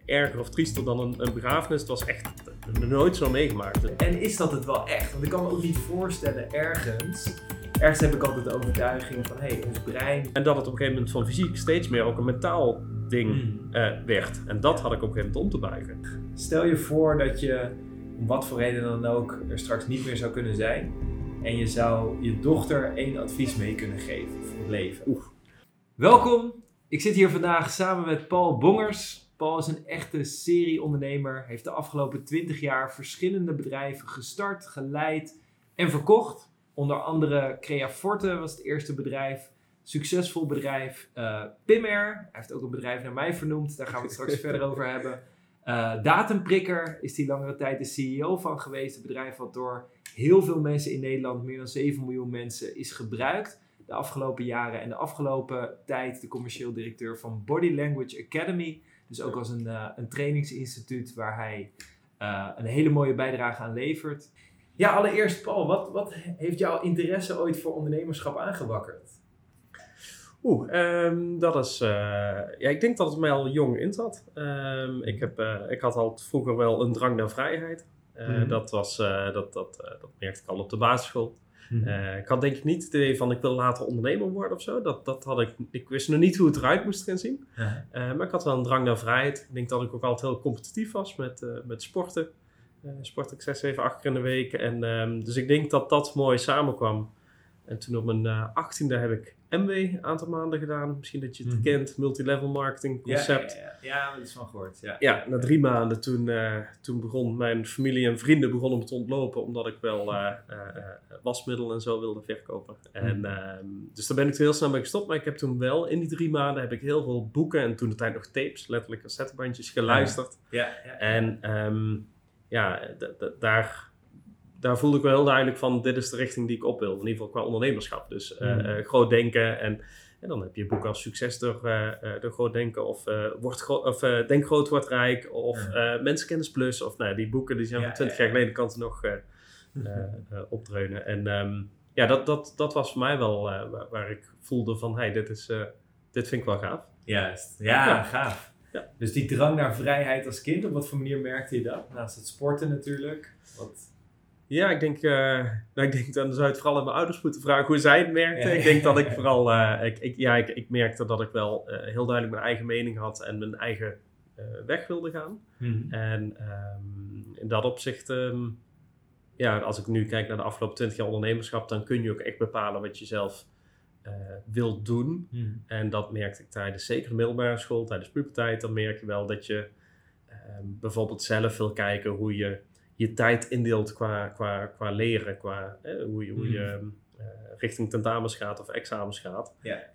erger of triester dan een begrafenis. Het was echt nooit zo meegemaakt. En is dat het wel echt? Want ik kan me ook niet voorstellen, ergens heb ik altijd de overtuiging van, ons brein... En dat het op een gegeven moment van fysiek steeds meer ook een mentaal ding werd. En dat had ik op een gegeven moment om te buigen. Stel je voor dat je, om wat voor reden dan ook, er straks niet meer zou kunnen zijn. En je zou je dochter 1 advies mee kunnen geven voor het leven. Welkom, ik zit hier vandaag samen met Paul Bongers. Paul is een echte serieondernemer, heeft de afgelopen 20 jaar verschillende bedrijven gestart, geleid en verkocht. Onder andere Creaforte was het eerste bedrijf, succesvol bedrijf. Pimair, hij heeft ook een bedrijf naar mij vernoemd, daar gaan we het straks verder over hebben. Datumprikker is hij langere tijd de CEO van geweest. Een bedrijf wat door heel veel mensen in Nederland, meer dan 7 miljoen mensen, is gebruikt de afgelopen jaren. En de afgelopen tijd de commercieel directeur van Body Language Academy. Dus ook als een trainingsinstituut waar hij een hele mooie bijdrage aan levert. Ja, allereerst Paul, wat heeft jouw interesse ooit voor ondernemerschap aangewakkerd? Dat is... ik denk dat het mij al jong in zat. Ik had al vroeger wel een drang naar vrijheid. Dat merkte ik al op de basisschool. Ik had denk ik niet het idee van ik wil later ondernemer worden of zo. Dat had ik. Ik wist nog niet hoe het eruit moest gaan zien. Maar ik had wel een drang naar vrijheid. Ik denk dat ik ook altijd heel competitief was met sporten. Sport ik 6, 7, 8 keer in de week. En dus ik denk dat dat mooi samenkwam. En toen op mijn 18e heb ik MW een aantal maanden gedaan. Misschien dat je het kent, multilevel marketing concept. Ja, dat is van gehoord. Ja, na 3 maanden toen begon mijn familie en vrienden begonnen me te ontlopen. Omdat ik wel wasmiddel en zo wilde verkopen. Dus daar ben ik heel snel mee gestopt. Maar ik heb toen wel in die 3 maanden heb ik heel veel boeken. En toen de tijd nog tapes, letterlijk cassettebandjes geluisterd. Daar voelde ik wel heel duidelijk van, dit is de richting die ik op wil. In ieder geval qua ondernemerschap. Dus groot denken en dan heb je boeken als Succes door Groot Denken of Denk Groot, Word Rijk of Mensenkennis Plus. Of die boeken die zijn van 20 jaar geleden, kan ze nog opdreunen. En dat was voor mij wel waar ik voelde van, dit vind ik wel gaaf. Juist, gaaf. Ja. Dus die drang naar vrijheid als kind, op wat voor manier merkte je dat? Naast het sporten natuurlijk. Ja, ik denk dan zou je het vooral aan mijn ouders moeten vragen hoe zij het merkten. Ik denk dat ik vooral, ik merkte dat ik wel heel duidelijk mijn eigen mening had en mijn eigen weg wilde gaan. En in dat opzicht, als ik nu kijk naar de afgelopen 20 jaar ondernemerschap, dan kun je ook echt bepalen wat je zelf wilt doen. En dat merkte ik tijdens zeker de middelbare school, tijdens puberteit. Dan merk je wel dat je bijvoorbeeld zelf wil kijken hoe je tijd indeelt qua leren, hoe je richting tentamens gaat of examens gaat.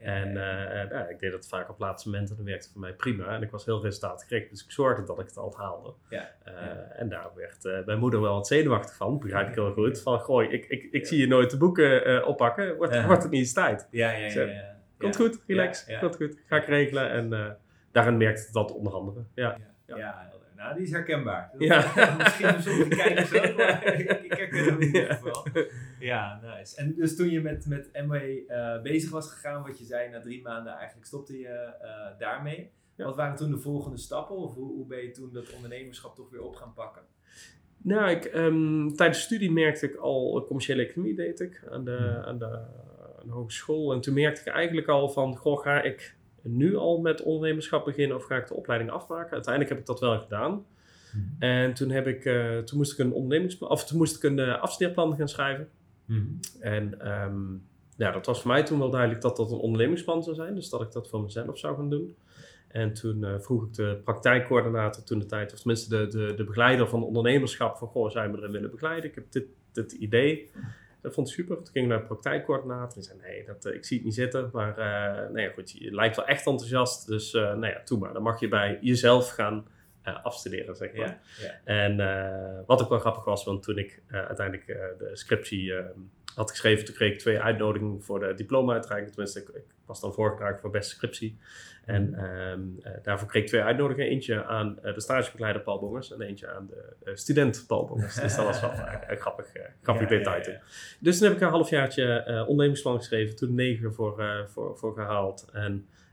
Ik deed dat vaak op laatste moment en dat werkte voor mij prima. En ik was heel resultaatgericht, dus ik zorgde dat ik het altijd haalde. En daar werd mijn moeder wel wat zenuwachtig van, begrijp ik heel goed. Van, ik zie je nooit de boeken oppakken, wordt het niet eens tijd? Komt goed, relax, komt goed, ga ik regelen. En daarin merkte ik dat onder andere. Nou, die is herkenbaar. Misschien voor sommige kijkers ook, maar ik herken hem in ieder geval. Ja, nice. En dus toen je met MW bezig was gegaan, wat je zei, na 3 maanden eigenlijk stopte je daarmee. Ja. Wat waren toen de volgende stappen? Of hoe ben je toen dat ondernemerschap toch weer op gaan pakken? Nou, tijdens de studie merkte ik al commerciële economie deed ik aan de hogeschool. En toen merkte ik eigenlijk al van, ga ik nu al met ondernemerschap beginnen of ga ik de opleiding afmaken? Uiteindelijk heb ik dat wel gedaan. En toen moest ik een afstudeerplan gaan schrijven. En dat was voor mij toen wel duidelijk dat dat een ondernemingsplan zou zijn. Dus dat ik dat voor mezelf zou gaan doen. En toen vroeg ik de praktijkcoördinator toen de tijd, of tenminste de begeleider van ondernemerschap, van zou je me erin willen begeleiden? Ik heb dit idee. Dat vond ik super. Toen ging ik naar de praktijkcoördinator en zei ik zie het niet zitten. Maar je lijkt wel echt enthousiast. Dus doe maar. Dan mag je bij jezelf gaan afstuderen, zeg maar. En wat ook wel grappig was, want toen ik uiteindelijk de scriptie had geschreven, toen kreeg ik 2 uitnodigingen voor de diploma-uitreiking. Tenminste, ik was dan voorgedragen voor beste scriptie. En daarvoor kreeg ik 2 uitnodigingen. Eentje aan de stagebegeleider Paul Bongers en eentje aan de student Paul Bongers. Dus dat was wel een grappig detail toen. Dus toen heb ik een halfjaartje ondernemingsplan geschreven. Toen 9 voor gehaald. En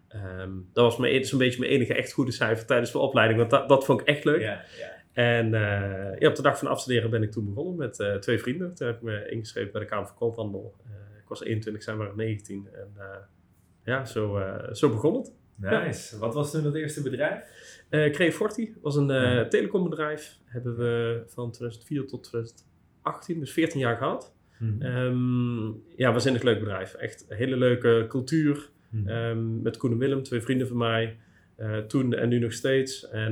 Dat was zo'n beetje mijn enige echt goede cijfer tijdens de opleiding. Want dat vond ik echt leuk. Ja. En op de dag van afstuderen ben ik toen begonnen met 2 vrienden. Toen heb ik me ingeschreven bij de Kamer van Koophandel. Ik was 21, zij waren 19. En zo begon het. Nice. Ja. Wat was toen het eerste bedrijf? Creaforti was een telecombedrijf. Hebben we van 2004 tot 2018, dus 14 jaar gehad. Waanzinnig leuk bedrijf. Echt een hele leuke cultuur. Met Koen en Willem, 2 vrienden van mij. Toen en nu nog steeds. En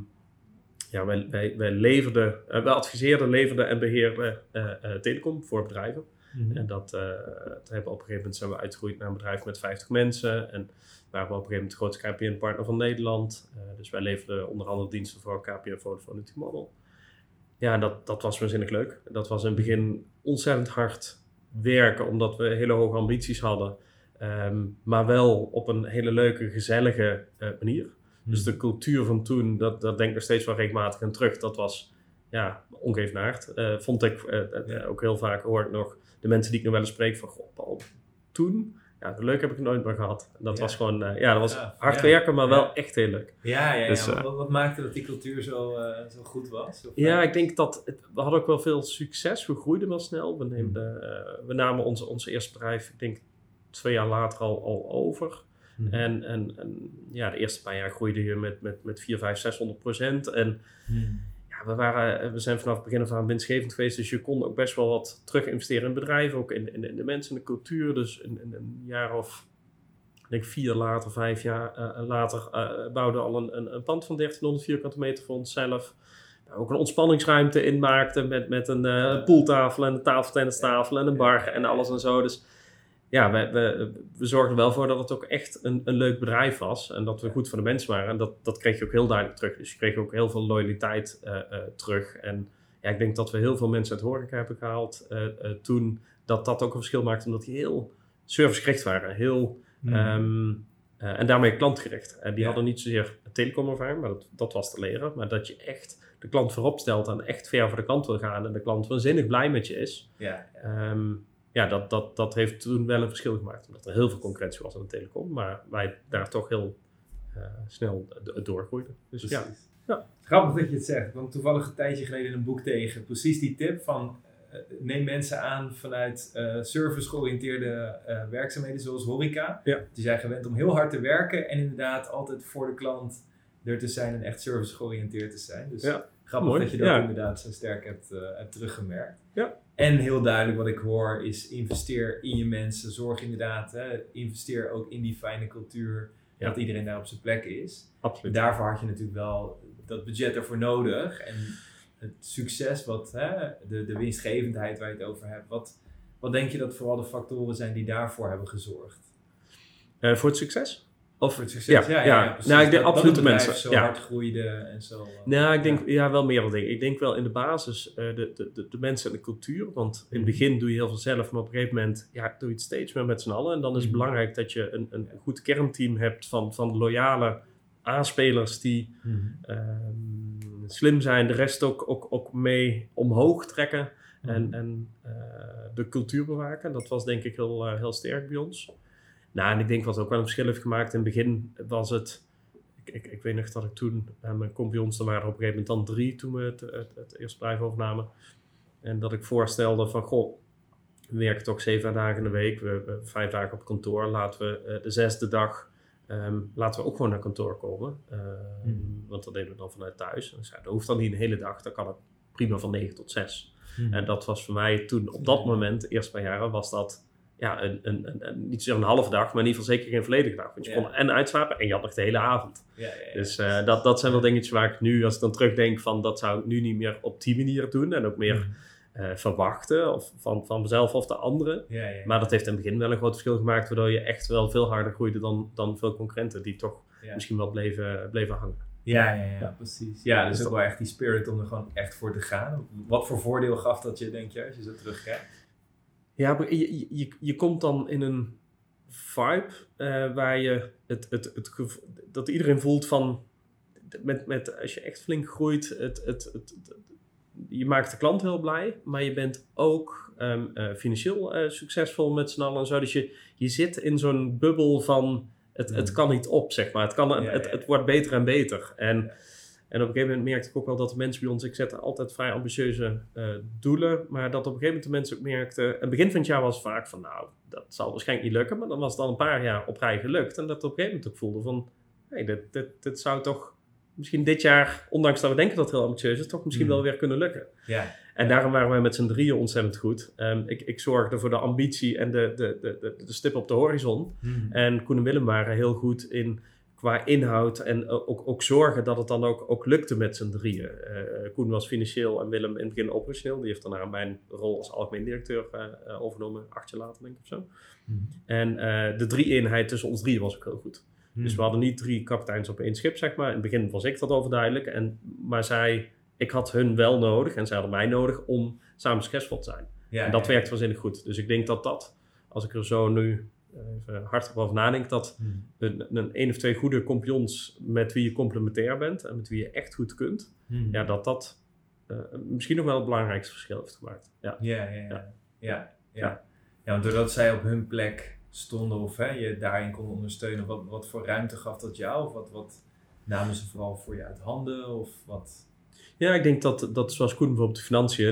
wij adviseerden, leverden en beheerden telecom voor bedrijven. En dat hebben we op een gegeven moment zijn we uitgegroeid naar een bedrijf met 50 mensen. En waren we op een gegeven moment de grootste KPN-partner van Nederland. Dus wij leverden onder andere diensten voor KPN, Vodafone en T-Mobile. Ja, dat was waanzinnig leuk. Dat was in het begin ontzettend hard werken, omdat we hele hoge ambities hadden. Maar wel op een hele leuke, gezellige manier. Dus de cultuur van toen, dat denk ik nog steeds wel regelmatig aan terug. Dat was ongeëvenaard. Vond ik ook heel vaak, hoor ik nog de mensen die ik nog wel eens spreek van, goh, Paul, toen, leuk heb ik het nooit meer gehad. Dat was gewoon, dat was hard werken, maar wel echt heel leuk. Dus, wat maakte dat die cultuur zo goed was? Ik denk dat, we hadden ook wel veel succes. We groeiden wel snel. We namen ons eerste bedrijf, ik denk 2 jaar later al over. En de eerste paar jaar groeide je met 400, 500, 600%. En we zijn vanaf het begin af aan winstgevend geweest. Dus je kon ook best wel wat terug investeren in bedrijven. Ook in de mensen, in de cultuur. Dus in een jaar of, ik denk 4 later, 5 jaar later, bouwden al een pand van 1300 vierkante meter voor onszelf. Ook een ontspanningsruimte inmaakten met een pooltafel en een tafeltennistafel en een bar en alles en zo. Dus we zorgden wel voor dat het ook echt een leuk bedrijf was. En dat we goed voor de mensen waren. En dat kreeg je ook heel duidelijk terug. Dus je kreeg ook heel veel loyaliteit terug. En ik denk dat we heel veel mensen uit horeca hebben gehaald toen. Dat ook een verschil maakte. Omdat die heel servicegericht waren. En daarmee klantgericht. En die hadden niet zozeer telecomervaring, maar dat was te leren. Maar dat je echt de klant voorop stelt en echt ver voor de klant wil gaan. En de klant waanzinnig blij met je is. Dat heeft toen wel een verschil gemaakt. Omdat er heel veel concurrentie was aan de telecom. Maar wij daar toch heel snel doorgroeiden. Dus Grappig dat je het zegt. Want toevallig een tijdje geleden een boek tegen. Precies die tip van neem mensen aan vanuit service-georiënteerde werkzaamheden zoals horeca. Die zijn gewend om heel hard te werken. En inderdaad altijd voor de klant er te zijn en echt service-georiënteerd te zijn. Dus grappig dat je dat inderdaad zo sterk hebt teruggemerkt. En heel duidelijk wat ik hoor is investeer in je mensen. Zorg inderdaad, investeer ook in die fijne cultuur. Dat iedereen daar op zijn plek is. Absoluut. Daarvoor had je natuurlijk wel dat budget ervoor nodig. En het succes, de winstgevendheid waar je het over hebt. Wat denk je dat vooral de factoren zijn die daarvoor hebben gezorgd? Voor het succes? Of voor het succes, precies. Nou, ik denk absoluut de mensen. Zo hard groeide en zo. Ik denk wel meerdere dingen. Ik denk wel in de basis de mensen en de cultuur. Want in het begin doe je heel veel zelf, maar op een gegeven moment doe je het steeds meer met z'n allen. En dan is het belangrijk dat je een goed kernteam hebt van loyale aanspelers die slim zijn, de rest ook mee omhoog trekken en de cultuur bewaken. Dat was denk ik heel sterk bij ons. En ik denk wat ook wel een verschil heeft gemaakt. In het begin was het, ik weet nog dat ik toen, mijn compagnons, er waren op een gegeven moment dan 3 toen we het eerste bedrijf overnamen. En dat ik voorstelde van, we werken toch 7 dagen in de week, we 5 dagen op kantoor, laten we de 6e dag, laten we ook gewoon naar kantoor komen. Want dat deden we dan vanuit thuis. En dat hoeft dan niet een hele dag, dan kan het prima van 9 tot 6. En dat was voor mij toen, op dat moment, de eerste paar jaren, was dat niet zozeer een halve dag, maar in ieder geval zeker geen volledige dag. Want je kon en uitslapen en je had nog de hele avond. Dus dat zijn wel dingetjes waar ik nu, als ik dan terugdenk van, dat zou ik nu niet meer op die manier doen. En ook meer verwachten of van mezelf of de anderen. Maar dat heeft in het begin wel een groot verschil gemaakt, waardoor je echt wel veel harder groeide dan veel concurrenten die toch misschien wel bleven hangen. Ja, precies. Ja, dus ook wel echt die spirit om er gewoon echt voor te gaan. Wat voor voordeel gaf dat je, denk je, als je zo terugkijkt? Ja, maar je komt dan in een vibe waar je dat iedereen voelt van, als je echt flink groeit, je maakt de klant heel blij, maar je bent ook financieel succesvol met z'n allen en zo. Dus je zit in zo'n bubbel van Het kan niet op, zeg maar. Het wordt beter en beter. En op een gegeven moment merkte ik ook wel dat de mensen bij ons... Ik zette altijd vrij ambitieuze doelen. Maar dat op een gegeven moment de mensen ook merkten... In het begin van het jaar was het vaak van... Nou, dat zal waarschijnlijk niet lukken. Maar dan was het al een paar jaar op rij gelukt. En dat op een gegeven moment ook voelde van... Hey, dit zou toch misschien dit jaar... Ondanks dat we denken dat het heel ambitieus is... Toch misschien wel weer kunnen lukken. Ja. En daarom waren wij met z'n drieën ontzettend goed. Ik zorgde voor de ambitie en de stip op de horizon. En Koen en Willem waren heel goed in qua inhoud en ook zorgen dat het dan ook lukte met z'n drieën. Koen was financieel en Willem in het begin operationeel. Die heeft daarna mijn rol als algemeen directeur overnomen, 8 jaar later denk ik of zo. En de 3-eenheid tussen ons drieën was ook heel goed. Dus we hadden niet 3 kapiteins op één schip, zeg maar. In het begin was ik dat overduidelijk. Maar ik had hun wel nodig en zij hadden mij nodig om samen succesvol te zijn. Ja, en dat werkt waanzinnig goed. Dus ik denk dat, als ik er zo nu even hardop over nadenk, dat een 1 of 2 goede compagnons met wie je complementair bent en met wie je echt goed kunt, dat misschien nog wel het belangrijkste verschil heeft gemaakt. Ja, want doordat zij op hun plek stonden of je daarin kon ondersteunen, wat voor ruimte gaf dat jou? Of wat namen ze vooral voor je uit handen? Of wat... Ja, ik denk dat zoals Koen bijvoorbeeld de financiën,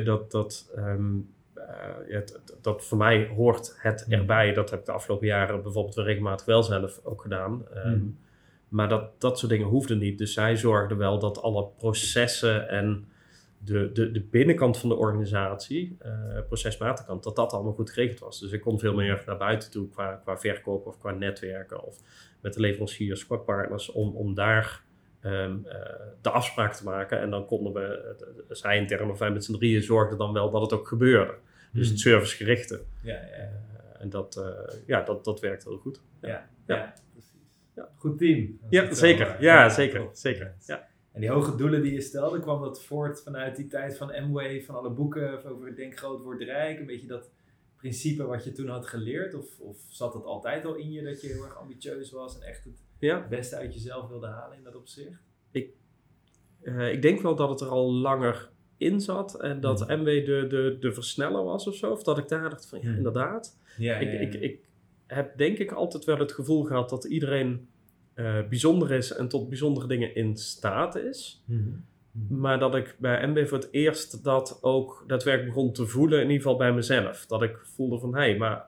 dat voor mij hoort het erbij. Dat heb ik de afgelopen jaren bijvoorbeeld weer regelmatig wel zelf ook gedaan. Maar dat soort dingen hoefden niet. Dus zij zorgden wel dat alle processen en de binnenkant van de organisatie, procesmatige kant, dat allemaal goed geregeld was. Dus ik kon veel meer naar buiten toe qua verkoop of qua netwerken of met de leveranciers, qua partners, om daar de afspraak te maken. En dan konden we, zij intern of wij met z'n drieën zorgden dan wel dat het ook gebeurde. Dus het servicegerichte. En dat werkt heel goed. Ja, precies. Ja. Goed team. Ja, zeker. Zeker. Ja. En die hoge doelen die je stelde, kwam dat voort vanuit die tijd van Amway, van alle boeken over Denk Groot, Word Rijk? Een beetje dat principe wat je toen had geleerd? Of zat dat altijd al in je dat je heel erg ambitieus was en echt het beste uit jezelf wilde halen in dat opzicht? Ik denk wel dat het er al langer in zat en dat Amway de versneller was of zo. Of dat ik daar dacht van inderdaad. Ik heb denk ik altijd wel het gevoel gehad dat iedereen bijzonder is en tot bijzondere dingen in staat is. Maar dat ik bij Amway voor het eerst dat ook daadwerkelijk begon te voelen, in ieder geval bij mezelf. Dat ik voelde van,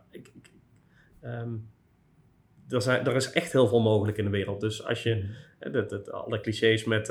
er is echt heel veel mogelijk in de wereld. Dus als je, alle clichés met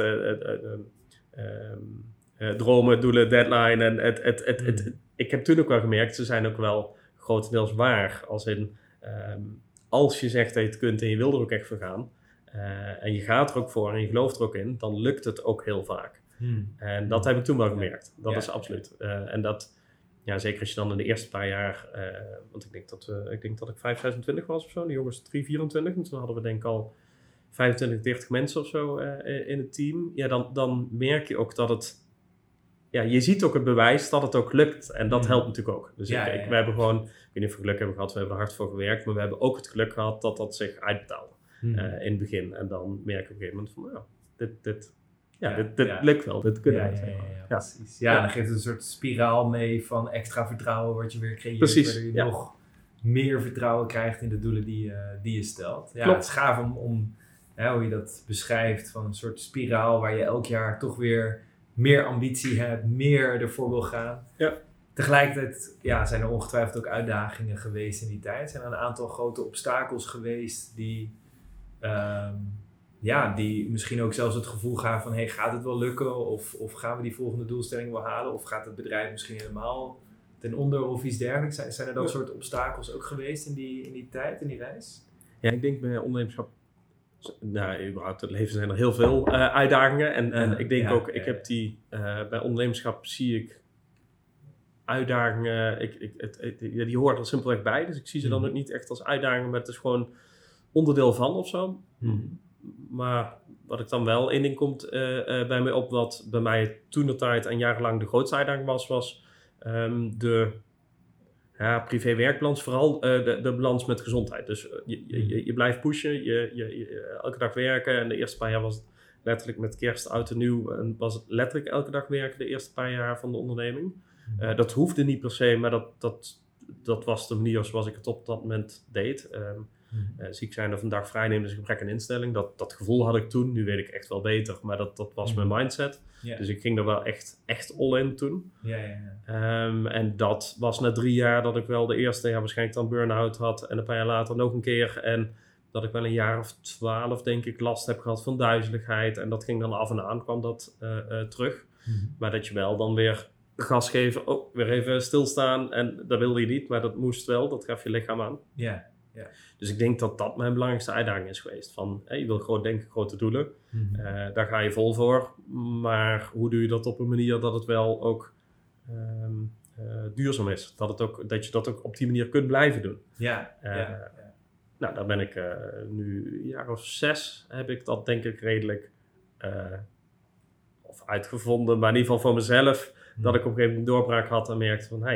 dromen, doelen, deadline. En ik heb toen ook wel gemerkt, ze zijn ook wel grotendeels waar. Als in, als je zegt dat je het kunt en je wil er ook echt voor gaan. En je gaat er ook voor en je gelooft er ook in, dan lukt het ook heel vaak. En dat heb ik toen wel gemerkt. Dat is absoluut. En dat, zeker als je dan in de eerste paar jaar, want ik denk dat ik 25 was of zo, de jongens 24, en toen hadden we denk ik al 25, 30 mensen of zo in het team. Ja, dan merk je ook dat het, je ziet ook het bewijs dat het ook lukt. En dat helpt natuurlijk ook. Dus we hebben gewoon, ik weet niet of we geluk hebben gehad, we hebben er hard voor gewerkt, maar we hebben ook het geluk gehad dat zich uitbetaalde in het begin. En dan merk je op een gegeven moment van, dit lukt wel, dit kunnen we. Precies. Ja, dan geeft het een soort spiraal mee van extra vertrouwen wat je weer creëert. Precies, waardoor je nog meer vertrouwen krijgt in de doelen die je stelt. Ja, het is gaaf om hoe je dat beschrijft, van een soort spiraal waar je elk jaar toch weer meer ambitie hebt, meer ervoor wil gaan. Ja. Tegelijkertijd zijn er ongetwijfeld ook uitdagingen geweest in die tijd. Zijn er een aantal grote obstakels geweest die misschien ook zelfs het gevoel gaven van, gaat het wel lukken? Of gaan we die volgende doelstelling wel halen? Of gaat het bedrijf misschien helemaal ten onder of iets dergelijks? Zijn er dat soort obstakels ook geweest in die tijd, in die reis? Ja, ik denk bij ondernemerschap, überhaupt het leven zijn er heel veel uitdagingen. En ik denk ook, ik heb bij ondernemerschap zie ik uitdagingen, die horen er simpelweg bij. Dus ik zie ze dan ook niet echt als uitdagingen, maar het is gewoon onderdeel van of zo. Maar wat ik dan wel, één ding komt bij mij op, wat bij mij toentertijd en jarenlang de grootste uitdaging was de privé-werkbalans, vooral de balans met gezondheid. Dus je blijft pushen, je elke dag werken. En de eerste paar jaar was het letterlijk met kerst, oud en nieuw, en was het letterlijk elke dag werken de eerste paar jaar van de onderneming. Dat hoefde niet per se, maar dat was de manier zoals ik het op dat moment deed. Ziek zijn of een dag vrij nemen is een gebrek aan instelling. Dat gevoel had ik toen. Nu weet ik echt wel beter. Maar dat was mijn mindset. Yeah. Dus ik ging er wel echt all in toen. Ja. En dat was na 3 jaar dat ik wel de eerste waarschijnlijk dan burn-out had. En een paar jaar later nog een keer. En dat ik wel een jaar of 12 denk ik last heb gehad van duizeligheid. En dat ging dan af en aan, kwam dat terug. Maar dat je wel dan weer gas geven. Weer even stilstaan. En dat wilde je niet, maar dat moest wel. Dat gaf je lichaam aan. Ja. Dus ik denk dat dat mijn belangrijkste uitdaging is geweest. Van, je wil groot denken, grote doelen. Daar ga je vol voor. Maar hoe doe je dat op een manier dat het wel ook duurzaam is? Dat je dat ook op die manier kunt blijven doen. Nou, daar ben ik nu een jaar of 6 heb ik dat denk ik redelijk of uitgevonden. Maar in ieder geval voor mezelf. Dat ik op een gegeven moment een doorbraak had en merkte van...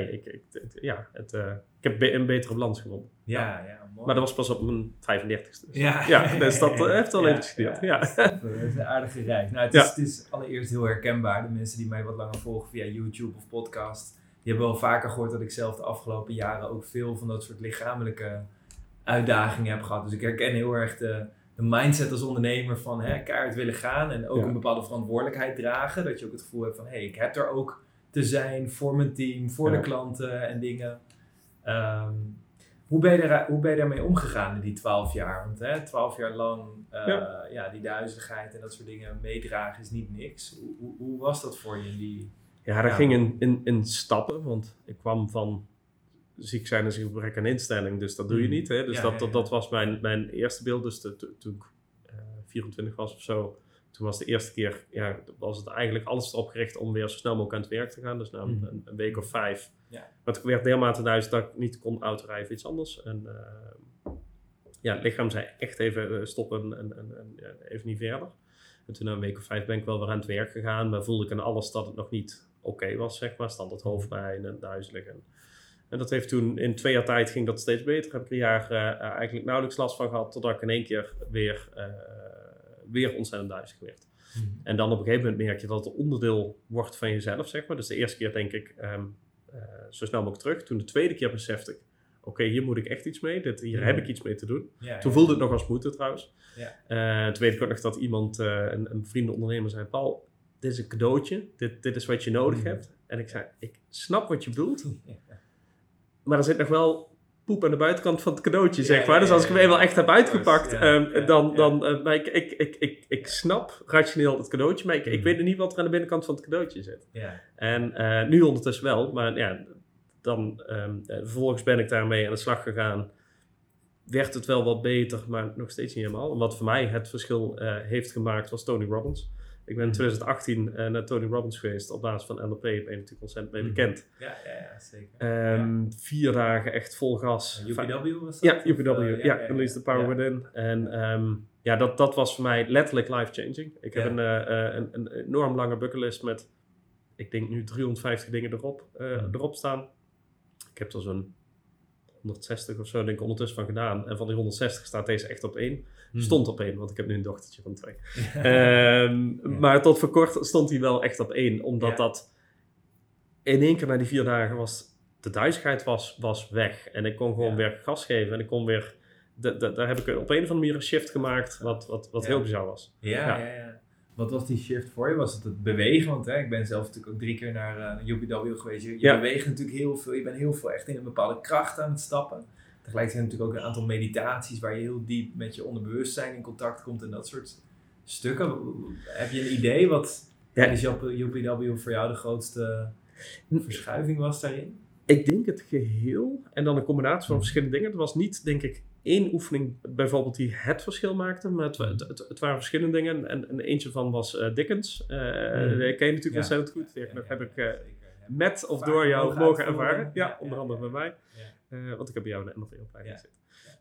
ik heb een betere balans gevonden. Ja, mooi. Maar dat was pas op mijn 35ste. Dus. Dus dat heeft wel even geduurd. Dat is een aardige reis. Nou, het is allereerst heel herkenbaar. De mensen die mij wat langer volgen via YouTube of podcast... die hebben wel vaker gehoord dat ik zelf de afgelopen jaren... ook veel van dat soort lichamelijke uitdagingen heb gehad. Dus ik herken heel erg de mindset als ondernemer van keihard willen gaan... en ook een bepaalde verantwoordelijkheid dragen. Dat je ook het gevoel hebt van... ik heb er ook te zijn voor mijn team, voor de klanten en dingen... Hoe ben je daarmee omgegaan in die 12 jaar? Want 12 jaar lang die duizeligheid en dat soort dingen meedragen is niet niks. Hoe was dat voor je in die... Ja, dat ging in stappen, want ik kwam van ziek zijn en gebrek aan instelling, dus dat doe je niet. Hè? Dus dat was mijn eerste beeld. Dus toen ik 24 was of zo, toen was de eerste keer, was het eigenlijk alles erop gericht om weer zo snel mogelijk aan het werk te gaan. Dus na een week of 5. Maar ik werd dermate duizend dat ik niet kon autorijden, iets anders. En het lichaam zei echt even stoppen en even niet verder. En toen na een week of 5 ben ik wel weer aan het werk gegaan. Maar voelde ik aan alles dat het nog niet oké was, zeg maar. Standaard hoofdpijn en duizelig. En dat heeft toen, in 2 jaar tijd ging dat steeds beter. Heb ik een jaar eigenlijk nauwelijks last van gehad. Totdat ik in één keer weer ontzettend duizelig werd. En dan op een gegeven moment merk je dat het onderdeel wordt van jezelf, zeg maar. Dus de eerste keer denk ik, zo snel mogelijk terug. Toen de tweede keer besefte ik, oké, hier moet ik echt iets mee. Hier heb ik iets mee te doen. Toen voelde het nog als moeten trouwens. Toen weet ik ook nog dat iemand, een vriendenondernemer zei, Paul, dit is een cadeautje. Dit is wat je nodig hebt. En ik zei, ik snap wat je bedoelt. Maar er zit nog wel poep aan de buitenkant van het cadeautje, zeg maar. Dus als ik hem eenmaal echt heb uitgepakt, maar ik snap rationeel het cadeautje, maar ik weet niet wat er aan de binnenkant van het cadeautje zit. En nu ondertussen wel, maar dan vervolgens ben ik daarmee aan de slag gegaan. Werd het wel wat beter, maar nog steeds niet helemaal. En wat voor mij het verschil heeft gemaakt was Tony Robbins. Ik ben in 2018 naar Tony Robbins geweest op basis van NLP. Ik ben natuurlijk ontzettend mee bekend. Ja, zeker. 4 dagen echt vol gas. UPW was dat? Ja, UPW. Release the Power Within. En dat was voor mij letterlijk life-changing. Ik heb een enorm lange bucketlist met, ik denk nu 350 dingen erop staan. Ik heb er zo'n 160 of zo denk ik ondertussen van gedaan. En van die 160 staat deze echt op 1. Stond op 1, want ik heb nu een dochtertje van 2. Maar tot voor kort stond hij wel echt op 1. Omdat dat in één keer na die 4 dagen was... De duizigheid was weg. En ik kon gewoon weer gas geven. En ik kon weer... Daar heb ik op een of andere manier een shift gemaakt. Wat heel bizar was. Ja. Wat was die shift voor je? Was het bewegen? Want ik ben zelf natuurlijk ook 3 keer naar UPW geweest. Je beweegt natuurlijk heel veel. Je bent heel veel echt in een bepaalde kracht aan het stappen. Tegelijkertijd natuurlijk ook een aantal meditaties waar je heel diep met je onderbewustzijn in contact komt en dat soort stukken. Heb je een idee wat tijdens UPW voor jou de grootste verschuiving was daarin? Ik denk het geheel en dan een combinatie van verschillende dingen. Het was niet, denk ik, 1 oefening bijvoorbeeld die het verschil maakte, maar het waren verschillende dingen. En eentje van was Dickens. Die ken je natuurlijk ontzettend goed. Die heb ik met of door jou mogen ervaren. Ja, onder andere bij mij. Want ik heb bij jou een NLP-opleiding zitten.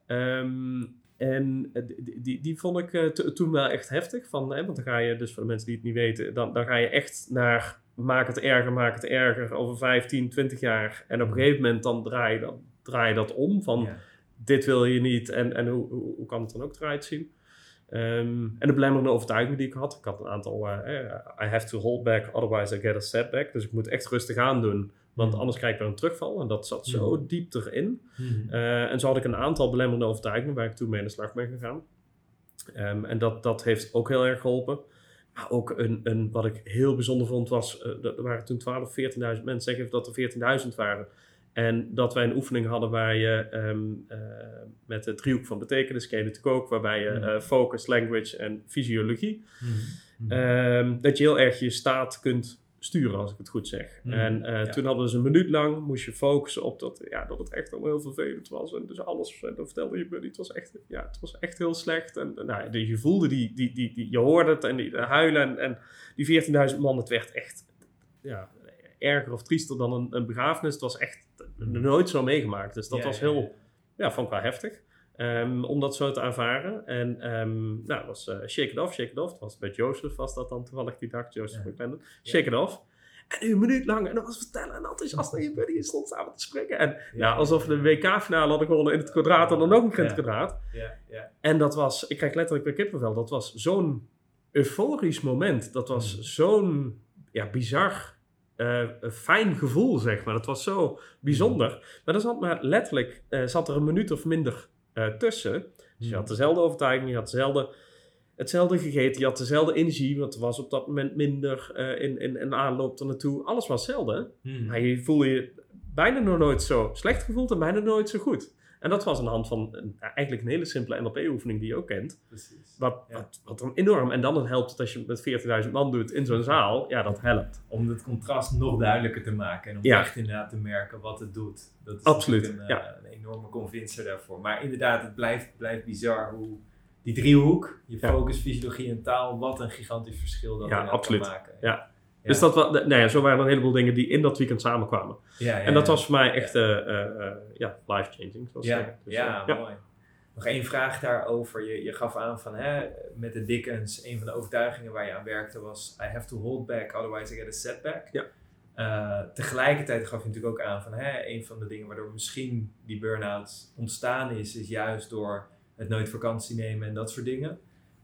En die vond ik toen wel echt heftig. Want dan ga je, dus voor de mensen die het niet weten, dan ga je echt naar maak het erger over 15, 20 jaar. En op een gegeven moment dan draai je dat om van dit wil je niet en hoe kan het dan ook eruit zien. En de belemmerende overtuiging die ik had een aantal I have to hold back, otherwise I get a setback. Dus ik moet echt rustig aan doen, Want anders krijg ik weer een terugval. En dat zat zo diep erin. Mhm. En zo had ik een aantal belemmerende overtuigingen waar ik toen mee aan de slag ben gegaan. En dat heeft ook heel erg geholpen. Maar ook wat ik heel bijzonder vond was, er waren toen 12.000 of 14.000 mensen, zeg even dat er 14.000 waren. En dat wij een oefening hadden waar je met de driehoek van betekenis, ken je natuurlijk ook, waarbij je focus, language en fysiologie, dat je heel erg je staat kunt sturen, als ik het goed zeg. En toen hadden we dus een minuut lang, moest je focussen op dat het echt allemaal heel vervelend was. En dus alles, en dan vertelde je buddy, het was echt heel slecht. En je voelde je hoorde het en die huilen en die 14.000 man, het werd echt erger of triester dan een begrafenis. Het was echt nooit zo meegemaakt. Dus dat was heel, vond ik wel heftig. Om dat zo te ervaren. En dat was Shake It Off. Dat was bij Joseph, was dat dan toevallig die dag. Joseph McClendon. Shake It Off. En een minuut lang. En dat was vertellen en enthousiast naar je buddy. Je stond samen te springen. En alsof we de WK-finale hadden gewonnen in het kwadraat. En dan ook in het kwadraat. En dat was, ik krijg letterlijk weer kippenvel. Dat was zo'n euforisch moment. Dat was zo'n bizar fijn gevoel, zeg maar. Dat was zo bijzonder. Maar er zat maar letterlijk zat er een minuut of minder tussen. Dus je had dezelfde overtuiging, je had hetzelfde gegeten, je had dezelfde energie, want er was op dat moment minder in aanloop ernaartoe. Alles was hetzelfde. Maar je voelde je bijna nog nooit zo slecht gevoeld en bijna nooit zo goed. En dat was aan de hand van eigenlijk een hele simpele NLP-oefening die je ook kent. Precies. Wat dan enorm. En dan helpt het als je het met 40.000 man doet in zo'n zaal. Ja, dat helpt. Om het contrast nog duidelijker te maken. En om echt inderdaad te merken wat het doet. Dat is absoluut een enorme convincer daarvoor. Maar inderdaad, het blijft bizar hoe die driehoek, je focus, fysiologie en taal, wat een gigantisch verschil dat kan maken. Ja. Dus zo waren er een heleboel dingen die in dat weekend samenkwamen. En dat was voor mij echt life-changing. Mooi. Nog één vraag daarover. Je gaf aan van met de Dickens, een van de overtuigingen waar je aan werkte was I have to hold back, otherwise I get a setback. Tegelijkertijd gaf je natuurlijk ook aan van een van de dingen waardoor misschien die burn-out ontstaan is juist door het nooit vakantie nemen en dat soort dingen.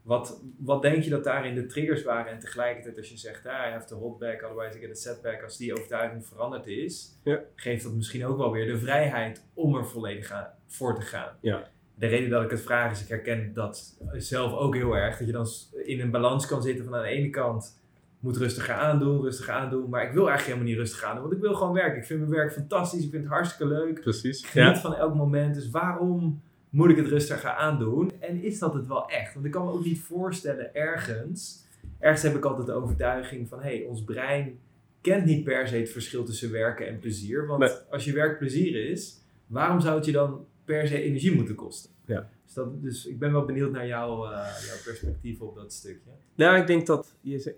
Wat denk je dat daarin de triggers waren? En tegelijkertijd als je zegt, I have to hold back, otherwise I get a setback. Als die overtuiging veranderd is, geeft dat misschien ook wel weer de vrijheid om er volledig voor te gaan. Ja. De reden dat ik het vraag is, ik herken dat zelf ook heel erg. Dat je dan in een balans kan zitten van aan de ene kant, moet rustiger aandoen. Maar ik wil eigenlijk helemaal niet rustig aandoen, want ik wil gewoon werken. Ik vind mijn werk fantastisch, ik vind het hartstikke leuk. Precies. Ik geniet van elk moment, dus waarom moet ik het rustiger aandoen? En is dat het wel echt? Want ik kan me ook niet voorstellen ergens heb ik altijd de overtuiging van ons brein kent niet per se het verschil tussen werken en plezier. Want als je werk plezier is, waarom zou het je dan per se energie moeten kosten? Ja. Dus ik ben wel benieuwd naar jouw perspectief op dat stukje. Nou, ik denk dat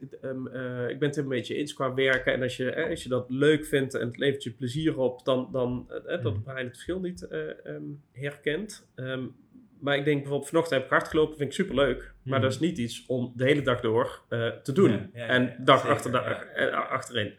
ik ben het een beetje eens qua werken. En als je dat leuk vindt en het levert je plezier op, dan dat het brein het verschil niet herkent. Maar ik denk bijvoorbeeld, vanochtend heb ik hard gelopen, vind ik superleuk. Maar dat is niet iets om de hele dag door te doen. Dag achter dag achterin.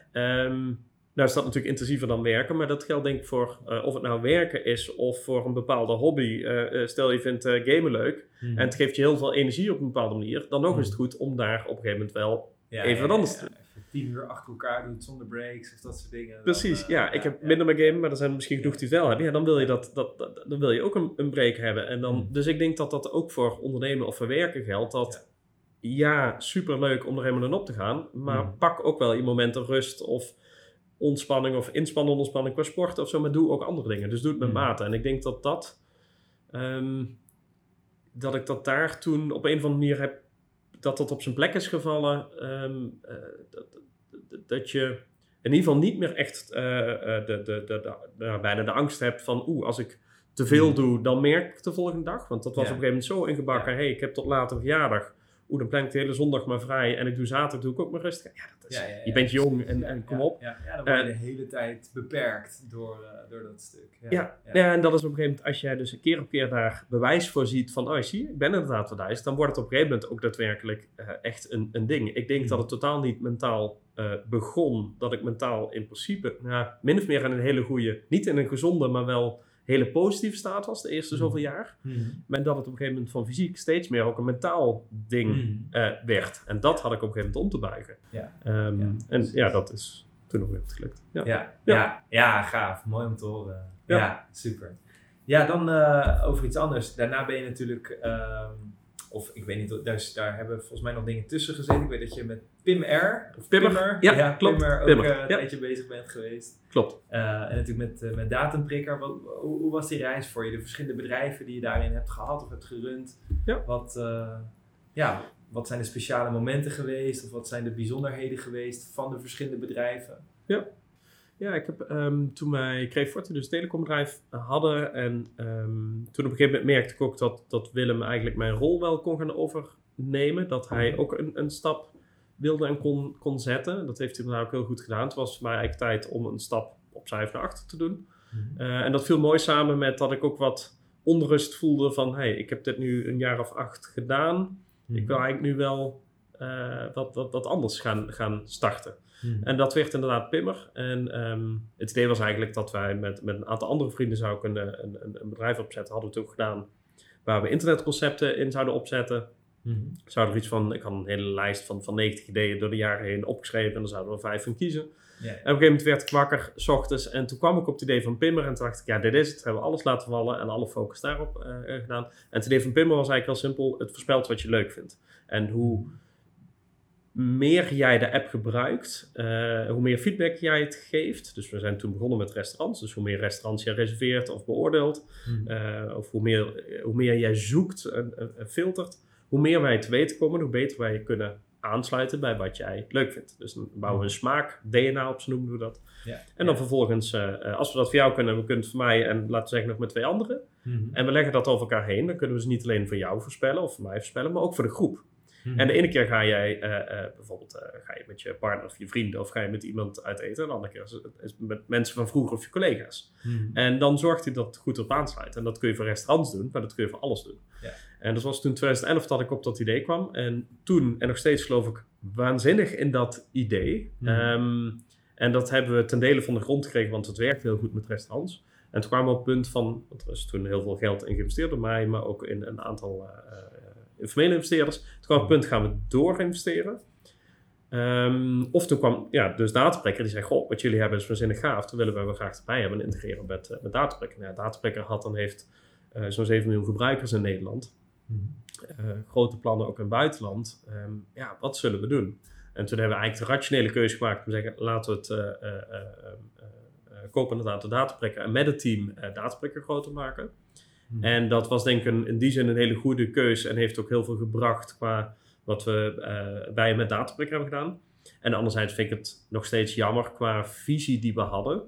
Nou is dat natuurlijk intensiever dan werken, maar dat geldt denk ik voor of het nou werken is of voor een bepaalde hobby. Stel je vindt gamen leuk en het geeft je heel veel energie op een bepaalde manier, dan nog is het goed om daar op een gegeven moment wel even wat anders te doen. Even 10 uur achter elkaar doen zonder breaks of dat soort dingen. Precies, ik heb minder met gamen, maar er zijn misschien genoeg die het wel hebben. Ja, dan wil je dan wil je ook een break hebben. En dan, dus ik denk dat dat ook voor ondernemen of voor werken geldt, dat superleuk om er helemaal in op te gaan, maar pak ook wel je momenten rust of ontspanning of inspannen, ontspanning qua sport of zo, maar doe ook andere dingen. Dus doe het met mate. En ik denk dat ik dat daar toen op een of andere manier heb, dat op zijn plek is gevallen. Dat je in ieder geval niet meer echt bijna de angst hebt van als ik te veel doe, dan merk ik het de volgende dag. Want dat was op een gegeven moment zo ingebakken. Hey, ik heb tot later verjaardag. Dan plan ik de hele zondag maar vrij en ik doe zaterdag doe ik ook maar rustig. Je bent jong en kom op. Dan word je de hele tijd beperkt door dat stuk. En dat is op een gegeven moment, als jij dus keer op keer daar bewijs voor ziet van, zie je, ik ben inderdaad verduisterd, dan wordt het op een gegeven moment ook daadwerkelijk echt een ding. Ik denk dat het totaal niet mentaal begon, dat ik mentaal in principe min of meer in een hele goede, niet in een gezonde, maar wel hele positieve staat was de eerste zoveel jaar. Maar dat het op een gegeven moment van fysiek steeds meer ook een mentaal ding werd. En dat had ik op een gegeven moment om te buigen. Dat is toen nog heeft gelukt. Ja, gaaf. Mooi om te horen. Ja, super. Ja, dan over iets anders. Daarna ben je natuurlijk, of ik weet niet, daar hebben volgens mij nog dingen tussen gezeten. Ik weet dat je met PimR, of Pimmer, klopt. Pimmer ook een tijdje bezig bent geweest. Klopt. En natuurlijk met Datumprikker. Hoe was die reis voor je? De verschillende bedrijven die je daarin hebt gehad of hebt gerund. Ja. Wat zijn de speciale momenten geweest? Of wat zijn de bijzonderheden geweest van de verschillende bedrijven? Ja, ik heb toen wij Creforte, dus het telecombedrijf, hadden. En toen op een gegeven moment merkte ik ook dat Willem eigenlijk mijn rol wel kon gaan overnemen. Dat hij ook een stap wilde en kon zetten. Dat heeft hij dan ook heel goed gedaan. Het was voor mij eigenlijk tijd om een stap opzij of naar achter te doen. En dat viel mooi samen met dat ik ook wat onrust voelde van... Hey, ik heb dit nu een jaar of 8 gedaan. Ik wil eigenlijk nu wel wat anders gaan starten. En dat werd inderdaad Pimmer. En het idee was eigenlijk dat wij met een aantal andere vrienden zouden een bedrijf opzetten. Hadden we het ook gedaan. Waar we internetconcepten in zouden opzetten. Zouden er iets van, ik had een hele lijst van 90 ideeën door de jaren heen opgeschreven. En daar zouden we 5 van kiezen. En op een gegeven moment werd ik wakker 's ochtends. En toen kwam ik op het idee van Pimmer. En toen dacht ik, ja, dit is het. We hebben alles laten vallen en alle focus daarop gedaan. En het idee van Pimmer was eigenlijk heel simpel. Het voorspelt wat je leuk vindt. En hoe meer jij de app gebruikt, hoe meer feedback jij het geeft. Dus we zijn toen begonnen met restaurants. Dus hoe meer restaurants jij reserveert of beoordeelt. Of hoe meer jij zoekt en filtert. Hoe meer wij te weten komen, hoe beter wij kunnen aansluiten bij wat jij leuk vindt. Dus dan bouwen we een smaak-DNA op, zo noemen we dat. En dan vervolgens, als we dat voor jou kunnen, we kunnen het voor mij en laten we zeggen nog met 2 anderen. En we leggen dat over elkaar heen. Dan kunnen we ze niet alleen voor jou voorspellen of voor mij voorspellen, maar ook voor de groep. En de ene keer ga jij bijvoorbeeld ga je met je partner of je vrienden of ga je met iemand uit eten. En de andere keer is het met mensen van vroeger of je collega's. En dan zorgt hij dat het goed op aansluit. En dat kun je voor restaurants doen, maar dat kun je voor alles doen. En dat was toen 2011 dat ik op dat idee kwam. En toen, en nog steeds geloof ik, waanzinnig in dat idee. En dat hebben we ten dele van de grond gekregen, want het werkt heel goed met restaurants. En toen kwamen we op het punt van, want er is toen heel veel geld in geïnvesteerd door mij, maar ook in een aantal informele investeerders. Toen kwam op het punt, gaan we doorinvesteren? Of toen kwam dus Datumprikker die zei, goh, wat jullie hebben is waanzinnig gaaf. Toen willen we wel graag erbij hebben en integreren met Datumprikker. Ja, Datumprikker heeft zo'n 7 miljoen gebruikers in Nederland. Grote plannen ook in het buitenland. Wat zullen we doen? En toen hebben we eigenlijk de rationele keuze gemaakt om te zeggen, laten we het kopen inderdaad de Datumprikker en met het team Datumprikker groter maken. En dat was denk ik in die zin een hele goede keuze en heeft ook heel veel gebracht qua wat we bij met Datumprikker hebben gedaan. En anderzijds vind ik het nog steeds jammer qua visie die we hadden.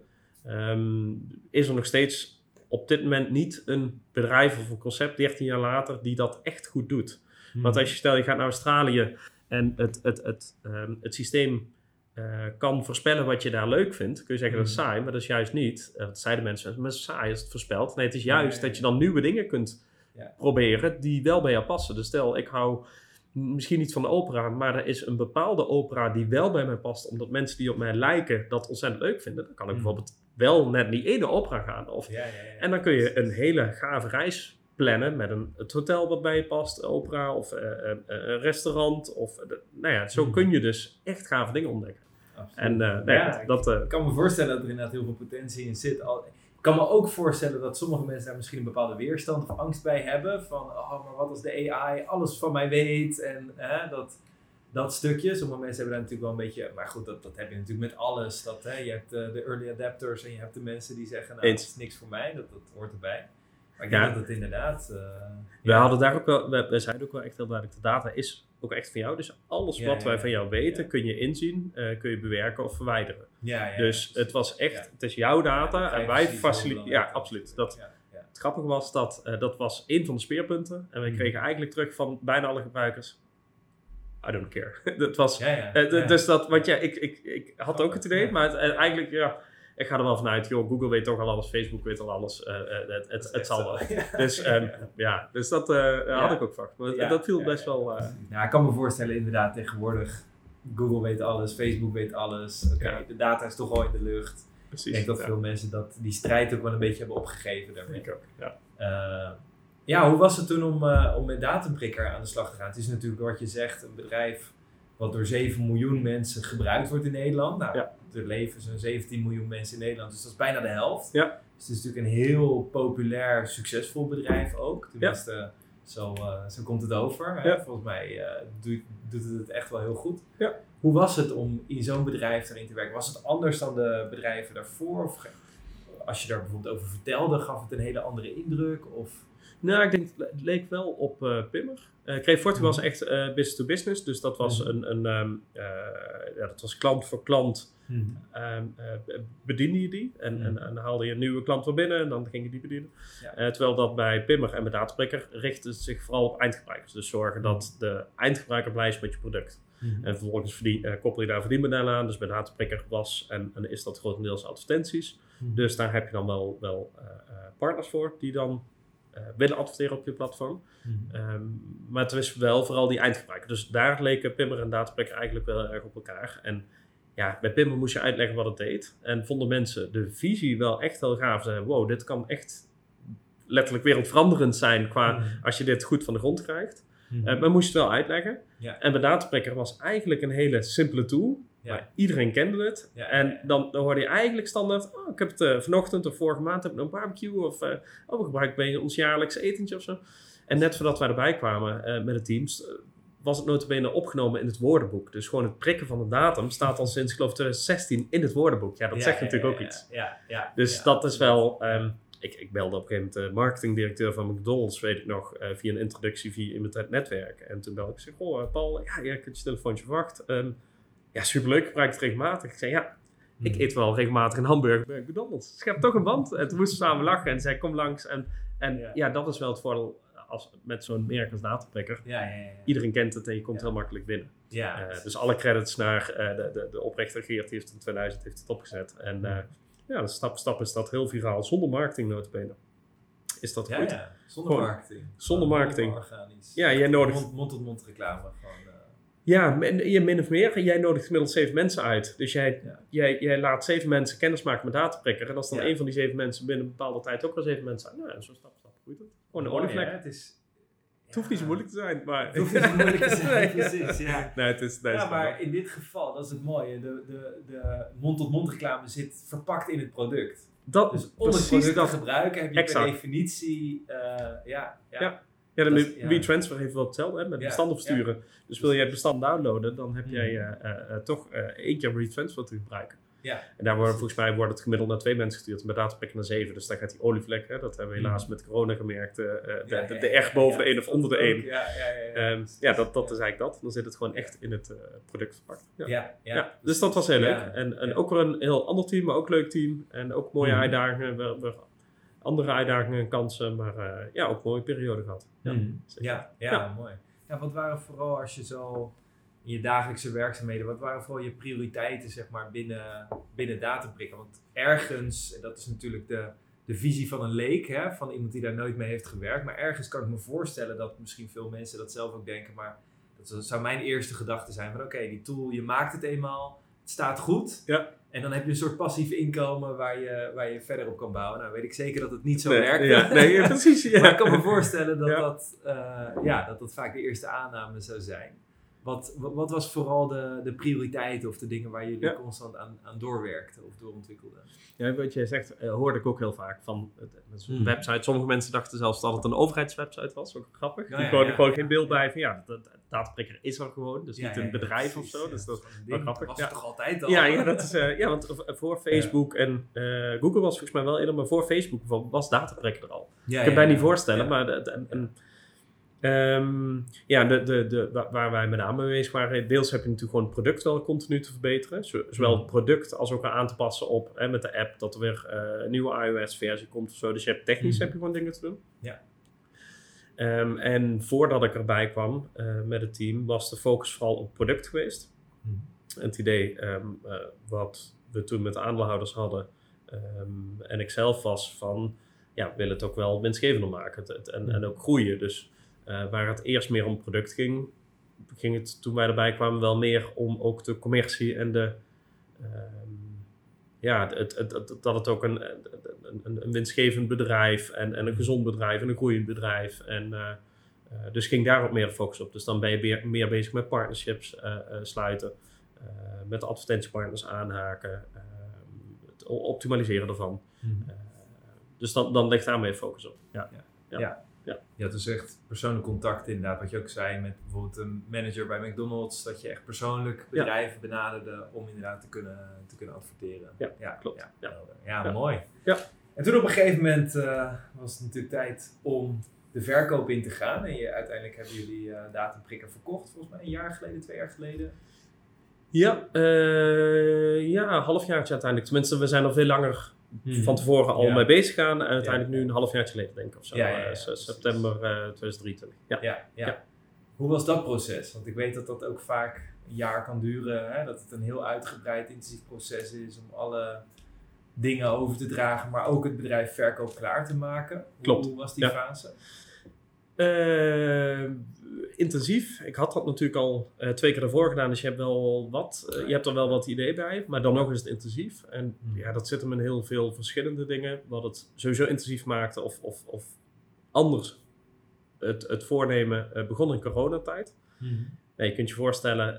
Is er nog steeds op dit moment niet een bedrijf of een concept 13 jaar later die dat echt goed doet. Want als je gaat naar Australië en het systeem kan voorspellen wat je daar leuk vindt, kun je zeggen dat is saai, maar dat is juist niet. Dat zeiden mensen, maar saai is het voorspeld. Nee, het is juist dat je dan nieuwe dingen kunt proberen die wel bij jou passen. Dus stel, ik hou misschien niet van de opera, maar er is een bepaalde opera die wel bij mij past, omdat mensen die op mij lijken dat ontzettend leuk vinden. Dan kan ik bijvoorbeeld wel net die ene opera gaan. En dan kun je een hele gave reis plannen met het hotel wat bij je past, opera of een restaurant. Zo kun je dus echt gave dingen ontdekken. Ik kan me voorstellen dat er inderdaad heel veel potentie in zit. Ik kan me ook voorstellen dat sommige mensen daar misschien een bepaalde weerstand of angst bij hebben. Van, maar wat als de AI alles van mij weet en dat stukje. Sommige mensen hebben daar natuurlijk wel een beetje, maar goed, dat heb je natuurlijk met alles. Je hebt de early adapters en je hebt de mensen die zeggen, dat is niks voor mij, dat hoort erbij. Maar ik denk dat het inderdaad... We hadden daar ook wel, we zeiden ook wel echt heel duidelijk, de data is ook echt van jou. Dus alles wat wij van jou weten, kun je inzien, kun je bewerken of verwijderen. Dus het was echt, het is jouw data en wij faciliteren... Ja, absoluut. Het grappige was dat was één van de speerpunten. En wij kregen eigenlijk terug van bijna alle gebruikers, I don't care. Dat was, dus dat, want ik had ook het idee, maar eigenlijk, ik ga er wel vanuit, Google weet toch al alles, Facebook weet al alles, het zal wel. Dus dat had ik ook verwacht. Maar dat viel best wel... ik kan me voorstellen inderdaad tegenwoordig, Google weet alles, Facebook weet alles. De data is toch al in de lucht. Precies, ik denk dat veel mensen die strijd ook wel een beetje hebben opgegeven daarmee. Ik ook, hoe was het toen om met Datumprikker aan de slag te gaan? Het is natuurlijk wat je zegt, een bedrijf wat door 7 miljoen mensen gebruikt wordt in Nederland. Nou, Ja. er leven zo'n 17 miljoen mensen in Nederland, dus dat is bijna de helft. Ja. Dus het is natuurlijk een heel populair, succesvol bedrijf ook. Tenminste, zo komt het over. Hè? Ja. Volgens mij doet het echt wel heel goed. Ja. Hoe was het om in zo'n bedrijf erin te werken? Was het anders dan de bedrijven daarvoor? Of als je daar bijvoorbeeld over vertelde, gaf het een hele andere indruk? Of... Nou, ik denk het leek wel op Pimmer. Creaforte was echt business to business. Dus dat was dat was klant voor klant. Bediende je die en haalde je een nieuwe klant weer binnen en dan ging je die bedienen. Ja. Terwijl dat bij Pimmer en bij Dataprikker richtte het zich vooral op eindgebruikers. Dus zorgen dat de eindgebruiker blij is met je product. En vervolgens koppel je daar verdienmodellen aan. Dus bij Dataprikker was en is dat grotendeels advertenties. Dus daar heb je dan wel partners voor die dan willen adverteren op je platform. Maar het is wel vooral die eindgebruiker. Dus daar leken Pimmer en Dataprikker eigenlijk wel erg op elkaar. En ja, bij Pimmer moest je uitleggen wat het deed. En vonden mensen de visie wel echt heel gaaf. Ze zeiden, wow, dit kan echt letterlijk wereldveranderend zijn qua als je dit goed van de grond krijgt. Maar moest je het wel uitleggen. Ja. En bij Dataprikker was eigenlijk een hele simpele tool. Ja. Maar iedereen kende het. Ja. En dan hoorde je eigenlijk standaard, ik heb het vanochtend of vorige maand heb ik een barbecue. Of we gebruiken bij ons jaarlijks etentje of zo. En net voordat wij erbij kwamen met het team, was het nota bene opgenomen in het woordenboek. Dus gewoon het prikken van de datum staat al sinds, ik geloof, 2016 in het woordenboek. Ja, dat zegt natuurlijk ook iets. Dus dat is wel... Ik belde op een gegeven moment de marketingdirecteur van McDonald's, weet ik nog, via een introductie via iemand uit het netwerk. En toen belde ik, zeg, Paul, je kunt je telefoontje verwacht. Ja, superleuk, gebruik het regelmatig. Ik zei, ik eet wel regelmatig een hamburger bij McDonald's. Schep toch een band. En toen moesten we samen lachen en zei, kom langs. En dat is wel het voordeel met zo'n merk als Dataprikker. Iedereen kent het en je komt heel makkelijk binnen. Dus alle credits naar de oprichter Geert, die heeft in 2000 het opgezet. En stap voor stap is dat heel viraal, zonder marketing nota bene. Is dat goed? Ja, zonder marketing. Zonder marketing. Organisch. Ja, jij nodigt... Mond-tot-mond reclame. Ja, min of meer. Jij nodigt gemiddeld 7 mensen uit. Dus jij laat 7 mensen kennis maken met Dataprikker. En als dan een van die 7 mensen binnen een bepaalde tijd ook wel 7 mensen uit. Nou, zo stap voor stap groeit het. Gewoon een olievlek. Het hoeft niet zo moeilijk te zijn, maar... Het hoeft niet zo moeilijk te zijn, precies, ja. Nee, het is maar in dit geval, dat is het mooie, de mond-tot-mond reclame zit verpakt in het product. Dus om het product te gebruiken heb je per definitie, WeTransfer heeft wel hetzelfde, met bestanden versturen. Dus wil je het bestand downloaden, dan heb jij toch 1 keer WeTransfer te gebruiken. Ja. En daar volgens mij wordt het gemiddeld naar 2 mensen gestuurd en bij Dataprikker naar 7. Dus daar gaat die olievlek, dat hebben we helaas met corona gemerkt, de echt boven de 1 of onder de 1. Dat is eigenlijk dat. Dan zit het gewoon echt in het product verpakt. Dus dat was heel leuk. En ook weer een heel ander team, maar ook een leuk team. En ook mooie uitdagingen, weer andere uitdagingen en kansen, maar ook een mooie periode gehad. Mooi. Ja, wat waren vooral als je zo... in je dagelijkse werkzaamheden, wat waren vooral je prioriteiten, zeg maar, binnen Dataprikker? Want ergens, dat is natuurlijk de visie van een leek, hè, van iemand die daar nooit mee heeft gewerkt, maar ergens kan ik me voorstellen dat misschien veel mensen dat zelf ook denken, maar dat zou mijn eerste gedachte zijn van oké, die tool, je maakt het eenmaal, het staat goed, en dan heb je een soort passief inkomen waar je verder op kan bouwen. Nou, weet ik zeker dat het niet zo werkt. Precies. Ja. Maar ik kan me voorstellen dat vaak de eerste aanname zou zijn. Wat was vooral de prioriteit of de dingen waar jullie constant aan doorwerkten of doorontwikkelden? Ja, wat jij zegt, hoorde ik ook heel vaak van een website. Sommige mensen dachten zelfs dat het een overheidswebsite was, ook grappig. Die gewoon geen beeld bij van Dataprikker is er gewoon, dus niet een bedrijf of zo. Dus dat is wel grappig. Dat was toch altijd al? Ja, dat is, want voor Facebook en Google was volgens mij wel eerder, maar voor Facebook was Dataprikker er al. Ik kan het mij niet voorstellen, maar... waar wij met name mee bezig waren, deels heb je natuurlijk gewoon het product wel continu te verbeteren. Zowel het product als ook aan te passen op met de app, dat er weer een nieuwe iOS-versie komt of zo. Dus je hebt technisch heb je gewoon dingen te doen. Ja. En voordat ik erbij kwam met het team, was de focus vooral op product geweest. En het idee wat we toen met de aandeelhouders hadden en ik zelf was van, we willen het ook wel winstgevender maken en ook groeien. Dus waar het eerst meer om product ging het toen wij erbij kwamen wel meer om ook de commercie en dat het ook een winstgevend bedrijf en een gezond bedrijf en een groeiend bedrijf en Dus ging daarop meer de focus op. Dus dan ben je meer bezig met partnerships sluiten. Met advertentiepartners aanhaken. Het optimaliseren ervan. Dus dan ligt daar meer focus op. Ja. Ja, het is echt persoonlijk contact inderdaad. Wat je ook zei met bijvoorbeeld een manager bij McDonald's. Dat je echt persoonlijk bedrijven benaderde om inderdaad te kunnen adverteren. Ja, klopt. Ja, mooi. Ja. En toen op een gegeven moment was het natuurlijk tijd om de verkoop in te gaan. En uiteindelijk hebben jullie Datumprikker verkocht, volgens mij 1 jaar geleden, 2 jaar geleden. Ja, een halfjaartje uiteindelijk. Tenminste, we zijn al veel langer van tevoren al mee bezig gaan. En uiteindelijk nu een halfjaartje geleden, denk ik, of zo. September 2023. Ja. Hoe was dat proces? Want ik weet dat dat ook vaak een jaar kan duren. Hè? Dat het een heel uitgebreid, intensief proces is om alle dingen over te dragen, maar ook het bedrijf verkoop klaar te maken. Klopt. Hoe was die fase? Intensief. Ik had dat natuurlijk al 2 keer daarvoor gedaan, dus je hebt wel wat. Je hebt er wel wat idee bij, maar dan nog is het intensief. En dat zit hem in heel veel verschillende dingen. Wat het sowieso intensief maakte of anders. Het voornemen begon in coronatijd. Je kunt je voorstellen,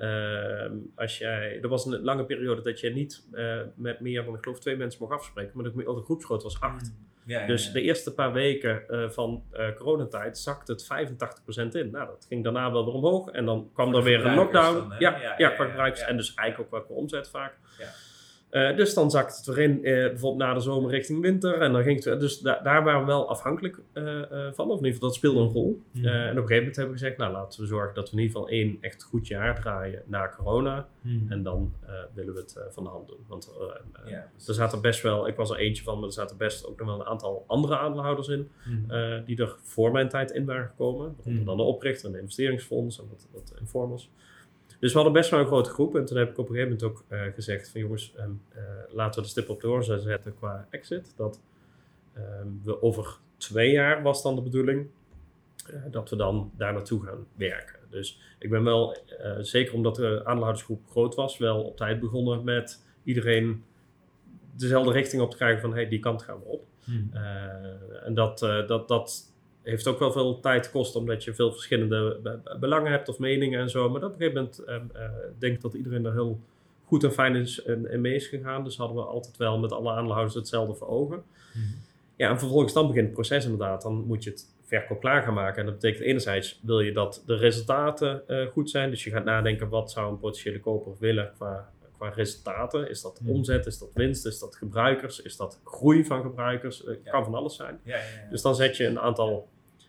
er was een lange periode dat je niet met meer dan, ik geloof, 2 mensen mocht afspreken, maar de groepsgrootte was 8. Dus de eerste paar weken van coronatijd zakte het 85% in. Nou, dat ging daarna wel weer omhoog en dan kwam er weer een lockdown. Qua gebruikers en dus eigenlijk ook qua omzet vaak. Dus dan zakte het weer in, bijvoorbeeld na de zomer richting winter. En dan ging het, dus daar waren we wel afhankelijk van. Of in ieder geval, dat speelde een rol. En op een gegeven moment hebben we gezegd, nou, laten we zorgen dat we in ieder geval 1 echt goed jaar draaien na corona. En dan willen we het van de hand doen. Want er zaten best wel, ik was er eentje van, maar er zaten best ook nog wel een aantal andere aandeelhouders in. Die er voor mijn tijd in waren gekomen. Dan de oprichter en de investeringsfonds en wat informers. Dus we hadden best wel een grote groep. En toen heb ik op een gegeven moment ook gezegd van jongens, laten we de stip op de horizon zetten qua exit. Dat we over 2 jaar, was dan de bedoeling, dat we dan daar naartoe gaan werken. Dus ik ben wel, zeker omdat de aandeelhoudersgroep groot was, wel op tijd begonnen met iedereen dezelfde richting op te krijgen van hey, die kant gaan we op. En dat heeft ook wel veel tijd gekost, omdat je veel verschillende belangen hebt of meningen en zo. Maar op een gegeven moment denk ik dat iedereen er heel goed en fijn is en mee is gegaan. Dus hadden we altijd wel met alle aandeelhouders hetzelfde voor ogen. Ja, en vervolgens dan begint het proces inderdaad. Dan moet je het verkoop klaar gaan maken. En dat betekent enerzijds wil je dat de resultaten goed zijn. Dus je gaat nadenken wat zou een potentiële koper willen qua resultaten. Is dat omzet, is dat winst, is dat gebruikers, is dat groei van gebruikers? Het kan van alles zijn. Dus dan zet je een aantal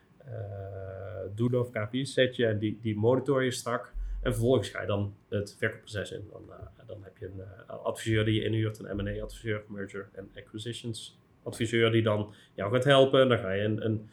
doelen of KPI's zet je en die monitor je strak. En vervolgens ga je dan het verkoopproces in. Dan heb je een adviseur die je inhuurt, een M&A adviseur, merger en acquisitions adviseur die dan jou gaat helpen. Dan ga je een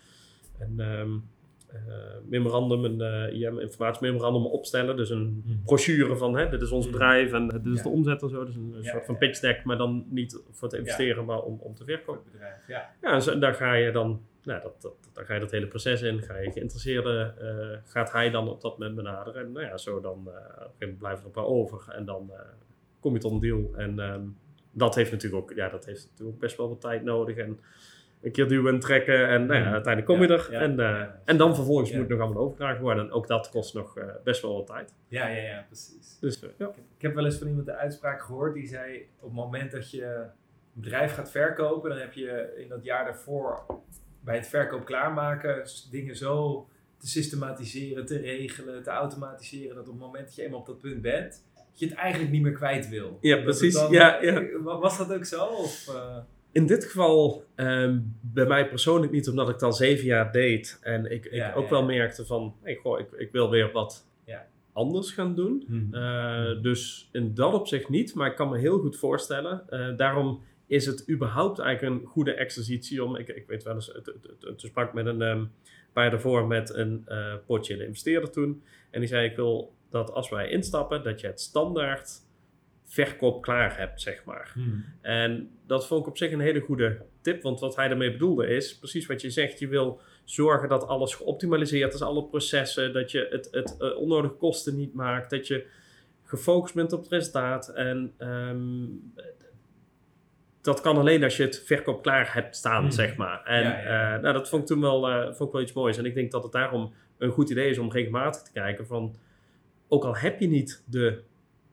memorandum, een informatiememorandum opstellen. Dus een brochure van dit is ons bedrijf en dit is de omzet en zo. Dus een soort van pitch deck, maar dan niet voor te investeren, maar om te verkopen. En daar ga je dan, dan ga je dat hele proces in. Ga je geïnteresseerde, gaat hij dan op dat moment benaderen. En zo dan blijven er een paar over. En dan kom je tot een deal. En dat heeft natuurlijk ook best wel wat tijd nodig. En een keer duwen en trekken en uiteindelijk kom je er. En dan vervolgens moet het nog allemaal overgedragen worden. En ook dat kost nog best wel wat tijd. Ja, precies. Dus, Ik heb wel eens van iemand de uitspraak gehoord die zei, op het moment dat je een bedrijf gaat verkopen, dan heb je in dat jaar daarvoor bij het verkoop klaarmaken dingen zo te systematiseren, te regelen, te automatiseren, dat op het moment dat je eenmaal op dat punt bent, dat je het eigenlijk niet meer kwijt wil. Ja, precies. Was dat ook zo? In dit geval bij mij persoonlijk niet, omdat ik het al 7 jaar deed. En ik ook wel merkte van, ik wil weer wat anders gaan doen. Dus in dat opzicht niet, maar ik kan me heel goed voorstellen. Daarom is het überhaupt eigenlijk een goede exercitie om, ik weet wel eens, toen sprak ik met een paar jaar daarvoor met een potentiële investeerder toen. En die zei, ik wil dat als wij instappen, dat je het standaard verkoop klaar hebt, zeg maar. En dat vond ik op zich een hele goede tip, want wat hij daarmee bedoelde is, precies wat je zegt, je wil zorgen dat alles geoptimaliseerd is, alle processen, dat je het onnodige kosten niet maakt, dat je gefocust bent op het resultaat. En dat kan alleen als je het verkoop klaar hebt staan, zeg maar. En Ja. dat vond ik toen vond ik wel iets moois. En ik denk dat het daarom een goed idee is om regelmatig te kijken van, ook al heb je niet de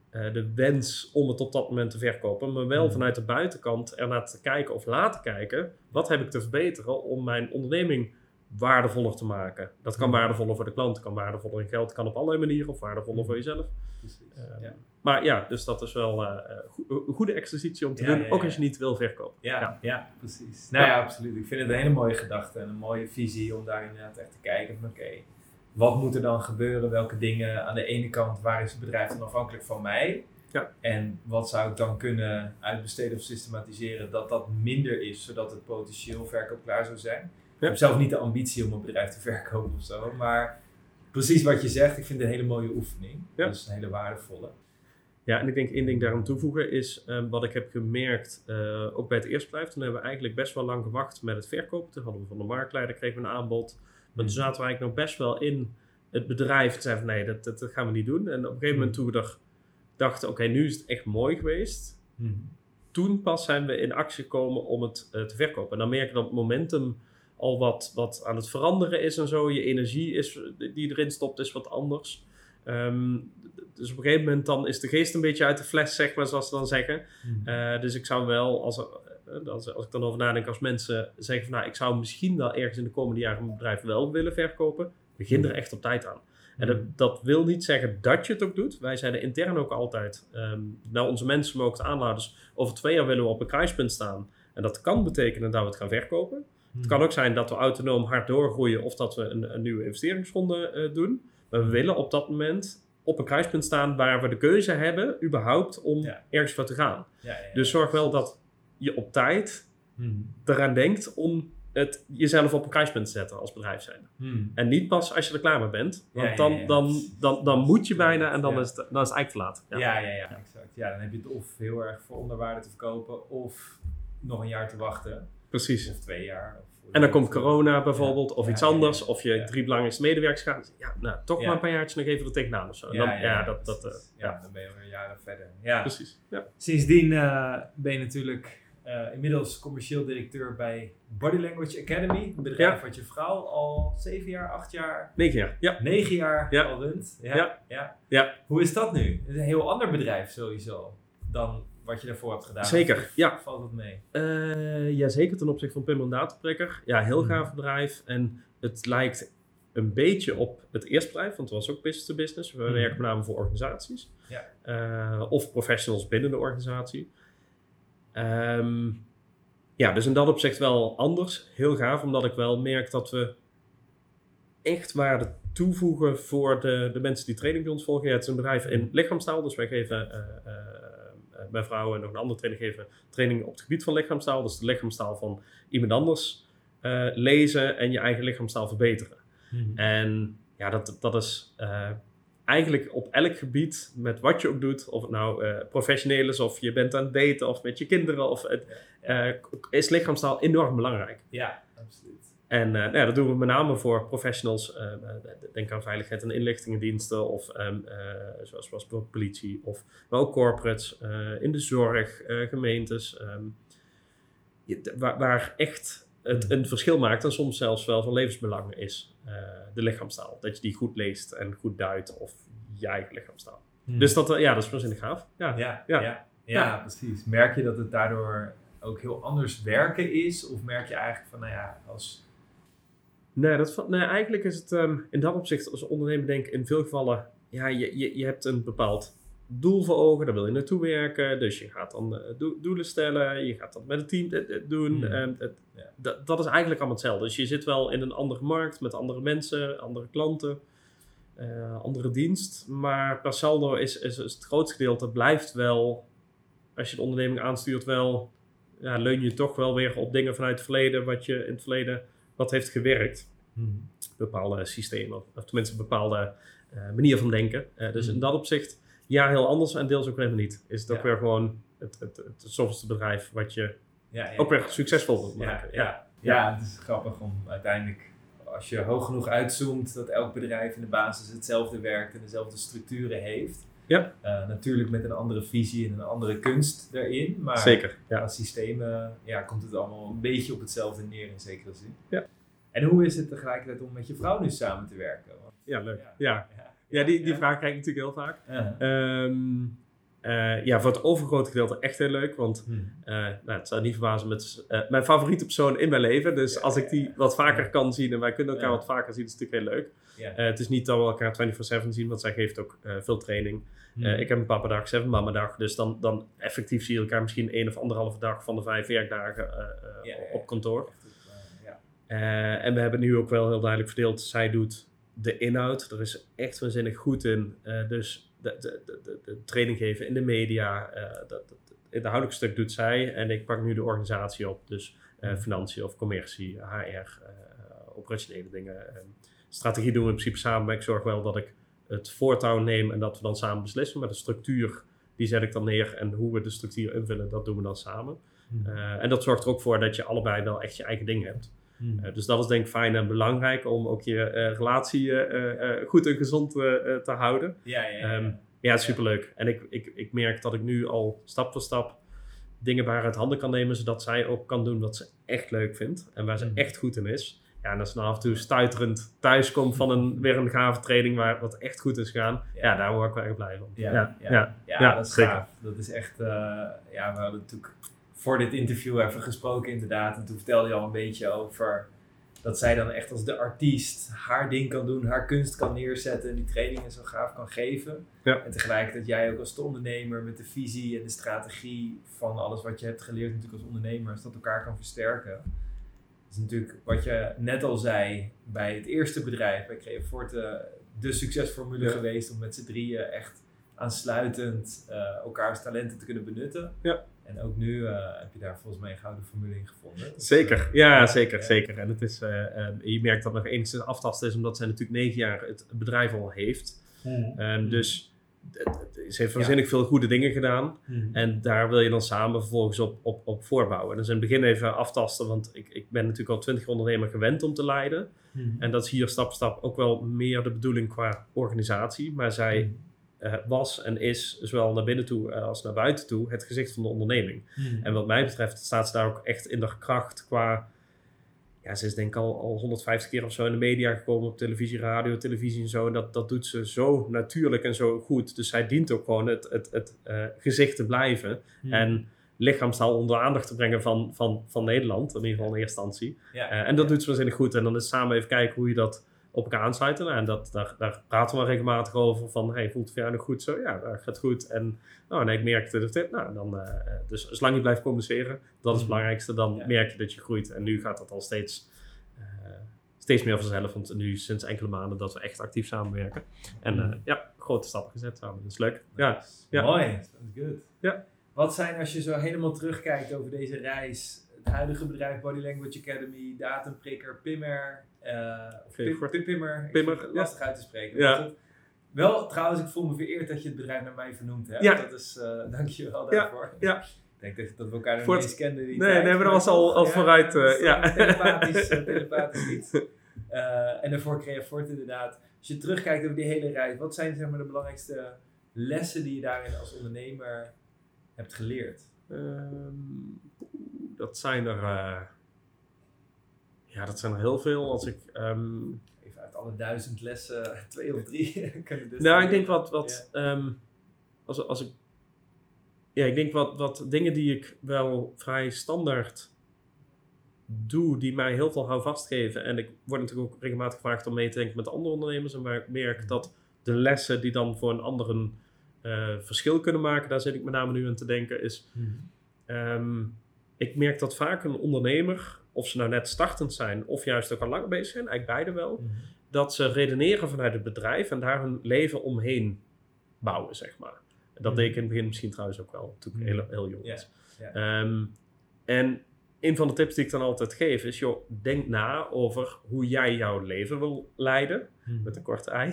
wens om het op dat moment te verkopen, maar wel vanuit de buitenkant ernaar te kijken of laten kijken, wat heb ik te verbeteren om mijn onderneming waardevoller te maken. Dat kan waardevoller voor de klant, kan waardevoller in geld, kan op allerlei manieren of waardevoller voor jezelf. Maar ja, dus dat is wel een goede exercitie om te doen, ook als je niet wil verkopen. Ja, precies. Nou ja, absoluut. Ik vind het een hele mooie gedachte en een mooie visie om daar inderdaad echt te kijken van oké, wat moet er dan gebeuren? Welke dingen aan de ene kant, waar is het bedrijf dan afhankelijk van mij? Ja. En wat zou ik dan kunnen uitbesteden of systematiseren dat dat minder is, zodat het potentieel verkoopklaar zou zijn? Ik heb zelf niet de ambitie om een bedrijf te verkopen of zo, maar precies wat je zegt, ik vind het een hele mooie oefening. Ja. Dat is een hele waardevolle. Ja, en ik denk één ding daarom toevoegen is, wat ik heb gemerkt, ook bij het eerste bedrijf, toen hebben we eigenlijk best wel lang gewacht met het verkopen. Toen hadden we van de marktleider, kregen we een aanbod. Maar toen zaten we eigenlijk nog best wel in het bedrijf en zeiden van nee, dat gaan we niet doen. En op een gegeven moment toen we dachten, oké, nu is het echt mooi geweest. Toen pas zijn we in actie gekomen om het te verkopen. En dan merk je dat het momentum al wat aan het veranderen is en zo. Je energie die erin stopt is wat anders. Dus op een gegeven moment dan is de geest een beetje uit de fles, zeg maar, zoals ze dan zeggen. Dus ik zou wel, als ik dan over nadenk, als mensen zeggen van nou, ik zou misschien wel ergens in de komende jaren mijn bedrijf wel willen verkopen, begin er echt op tijd aan. En dat wil niet zeggen dat je het ook doet. Wij zeiden intern ook altijd, nou onze mensen mogen het aanhouden. Dus over 2 jaar willen we op een kruispunt staan. En dat kan betekenen dat we het gaan verkopen. Het kan ook zijn dat we autonoom hard doorgroeien of dat we een nieuwe investeringsronde doen. Maar we willen op dat moment op een kruispunt staan waar we de keuze hebben überhaupt om ergens voor te gaan. Dus zorg wel dat je op tijd eraan denkt om het jezelf op een kruispunt te zetten als bedrijf zijn. En niet pas als je er klaar mee bent. Want dan moet je bijna en dan is het eigenlijk te laat. Ja, exact. Ja, dan heb je het of heel erg voor onderwaarde te verkopen of nog een jaar te wachten. Precies. Of 2 jaar. En dan komt corona bijvoorbeeld, of iets anders, of je 3 belangrijkste medewerkers gaat. Ja, nou, toch maar een paar jaartjes nog even er tegenaan of zo. Dan ben je weer jaren verder. Ja, precies. Ja. Sindsdien ben je natuurlijk inmiddels commercieel directeur bij Body Language Academy. Een bedrijf wat je vrouw al 7 jaar, 8 jaar... 9 jaar. Ja. 9 jaar al runt. Ja. Hoe is dat nu? Het is een heel ander bedrijf sowieso dan wat je daarvoor hebt gedaan. Zeker, ja. Valt het mee? Ja, zeker ten opzichte van Pim en Dataprikker. Ja, heel gaaf bedrijf. En het lijkt een beetje op het eerste bedrijf, want het was ook business to business. We werken met name voor organisaties. Of professionals binnen de organisatie. Dus in dat opzicht wel anders. Heel gaaf, omdat ik wel merk dat we echt waarde toevoegen voor de mensen die training bij ons volgen. Ja, het is een bedrijf in lichaamstaal, dus wij geven... mijn vrouw en nog een andere trainer geven training op het gebied van lichaamstaal. Dus de lichaamstaal van iemand anders lezen en je eigen lichaamstaal verbeteren. En ja, dat is eigenlijk op elk gebied met wat je ook doet. Of het nou professioneel is of je bent aan het daten of met je kinderen. Is lichaamstaal enorm belangrijk. Ja, absoluut. En dat doen we met name voor professionals. Denk aan veiligheid en inlichtingendiensten of zoals bijvoorbeeld politie. Maar ook corporates, in de zorg, gemeentes. Waar echt het een verschil maakt en soms zelfs wel van levensbelang is. De lichaamstaal. Dat je die goed leest en goed duidt of je eigen lichaamstaal. Dus dat is waanzinnig gaaf. Ja, precies. Merk je dat het daardoor ook heel anders werken is? Of merk je eigenlijk van, als... Nee, eigenlijk is het in dat opzicht als ondernemer denk ik in veel gevallen... Ja, je hebt een bepaald doel voor ogen, daar wil je naartoe werken. Dus je gaat dan doelen stellen, je gaat dat met het team doen. Dat is eigenlijk allemaal hetzelfde. Dus je zit wel in een andere markt met andere mensen, andere klanten, andere dienst. Maar per saldo is het grootste gedeelte blijft wel, als je de onderneming aanstuurt wel... Ja, leun je toch wel weer op dingen vanuit het verleden, wat je in het verleden wat heeft gewerkt. Bepaalde systemen, of tenminste een bepaalde manier van denken. Dus in dat opzicht, heel anders en deels ook helemaal niet. Is het ook weer gewoon het zoveelste bedrijf wat je ook weer succesvol wilt maken. Ja, het is grappig om uiteindelijk, als je hoog genoeg uitzoomt, dat elk bedrijf in de basis hetzelfde werkt en dezelfde structuren heeft. Ja. Natuurlijk met een andere visie en een andere kunst erin. Maar Zeker, ja. als systemen komt het allemaal een beetje op hetzelfde neer in zekere zin. Ja. En hoe is het tegelijkertijd om met je vrouw nu samen te werken? Want, Ja, leuk. Ja, die vraag krijg ik natuurlijk heel vaak. Voor het overgrote gedeelte echt heel leuk. Want het zou niet verbazen met mijn favoriete persoon in mijn leven. Dus als ik die wat vaker kan zien en wij kunnen elkaar wat vaker zien, is het natuurlijk heel leuk. Ja. Het is niet dat we elkaar 24/7 zien, want zij geeft ook veel training. Ik heb een papadag, 7 mamadag. Dus dan effectief zie je elkaar misschien 1 of 1,5 dag van de 5 werkdagen op kantoor. En we hebben nu ook wel heel duidelijk verdeeld. Zij doet de inhoud. Er is echt waanzinnig goed in. Dus de training geven in de media. Het inhoudelijk stuk doet zij. En ik pak nu de organisatie op. Dus financiën of commercie, HR, operationele dingen. Strategie doen we in principe samen. Maar ik zorg wel dat ik het voortouw neem en dat we dan samen beslissen. Maar de structuur, die zet ik dan neer. En hoe we de structuur invullen, dat doen we dan samen. En dat zorgt er ook voor dat je allebei wel echt je eigen ding hebt. Dus dat is denk ik fijn en belangrijk om ook je relatie goed en gezond te houden. Ja, superleuk. En ik merk dat ik nu al stap voor stap dingen bij haar uit handen kan nemen, zodat zij ook kan doen wat ze echt leuk vindt en waar ze echt goed in is. Ja, en als ze nou af en toe stuiterend thuis komt van weer een gave training waar wat echt goed is gegaan, daar word ik wel erg blij van. Ja, dat is gaaf. Dat is echt, we hadden natuurlijk voor dit interview even gesproken inderdaad. En toen vertelde je al een beetje over dat zij dan echt als de artiest haar ding kan doen, haar kunst kan neerzetten en die trainingen zo gaaf kan geven. Ja. En tegelijkertijd jij ook als de ondernemer met de visie en de strategie van alles wat je hebt geleerd natuurlijk als ondernemer, als dat elkaar kan versterken. Dat is natuurlijk wat je net al zei bij het eerste bedrijf, bij Creaforte, de succesformule geweest om met z'n drieën echt aansluitend elkaars talenten te kunnen benutten. Ja. En ook nu heb je daar volgens mij een gouden formule in gevonden. Dus, zeker, zeker. En het is, je merkt dat het nog enigszins aftasten is, omdat zij natuurlijk 9 jaar het bedrijf al heeft. Dus ze heeft waanzinnig veel goede dingen gedaan. En daar wil je dan samen vervolgens op voorbouwen. Dus in het begin even aftasten, want ik ben natuurlijk al 20 ondernemer gewend om te leiden. En dat is hier stap voor stap ook wel meer de bedoeling qua organisatie. Maar zij was en is, zowel naar binnen toe als naar buiten toe, het gezicht van de onderneming. En wat mij betreft staat ze daar ook echt in de kracht qua... Ja, ze is denk ik al 150 keer of zo in de media gekomen, op televisie, radio, televisie en zo. Dat doet ze zo natuurlijk en zo goed. Dus zij dient ook gewoon het gezicht te blijven. En lichaamstaal onder de aandacht te brengen van Nederland, in ieder geval in eerste instantie. En dat doet ze waanzinnig goed. En dan is samen even kijken hoe je dat op elkaar aansluiten. En daar praten we regelmatig over van, hey, voelt het voor jou nog goed zo? Ja, dat gaat goed. En ik merkte dit. Dus zolang je blijft communiceren, dat is het belangrijkste. Dan merk je dat je groeit. En nu gaat dat al steeds meer vanzelf. Want nu sinds enkele maanden dat we echt actief samenwerken. En grote stappen gezet samen. Dat is leuk. Ja. Mooi, dat is goed. Ja. Wat zijn, als je zo helemaal terugkijkt over deze reis, het huidige bedrijf Body Language Academy, Datumprikker, Pimmer, Pimmer, lastig uit te spreken. Ja. Wel, trouwens, ik voel me vereerd dat je het bedrijf naar mij vernoemd hebt. Ja. Dat is, dank je wel daarvoor. Ja. Ik denk dat we elkaar nog niet eens kenden. Nee, maar dat was al vooruit. Telepathisch niet. En daarvoor Creaforte inderdaad. Als je terugkijkt over die hele reis, wat zijn zeg maar de belangrijkste lessen die je daarin als ondernemer hebt geleerd? Dat zijn er heel veel. Als ik even uit alle 1000 lessen 2 of 3 kunnen dus. Nou, ik denk ik denk wat dingen die ik wel vrij standaard doe, die mij heel veel houvast geven. En ik word natuurlijk ook regelmatig gevraagd om mee te denken met andere ondernemers. En waar ik merk dat de lessen die dan voor een ander een verschil kunnen maken, daar zit ik met name nu aan te denken, is ik merk dat vaak een ondernemer, of ze nou net startend zijn of juist ook al langer bezig zijn, eigenlijk beide wel, dat ze redeneren vanuit het bedrijf en daar hun leven omheen bouwen, zeg maar. Dat deed ik in het begin misschien trouwens ook wel, toen ik heel jong was. En een van de tips die ik dan altijd geef is, denk na over hoe jij jouw leven wil leiden, met een korte ei,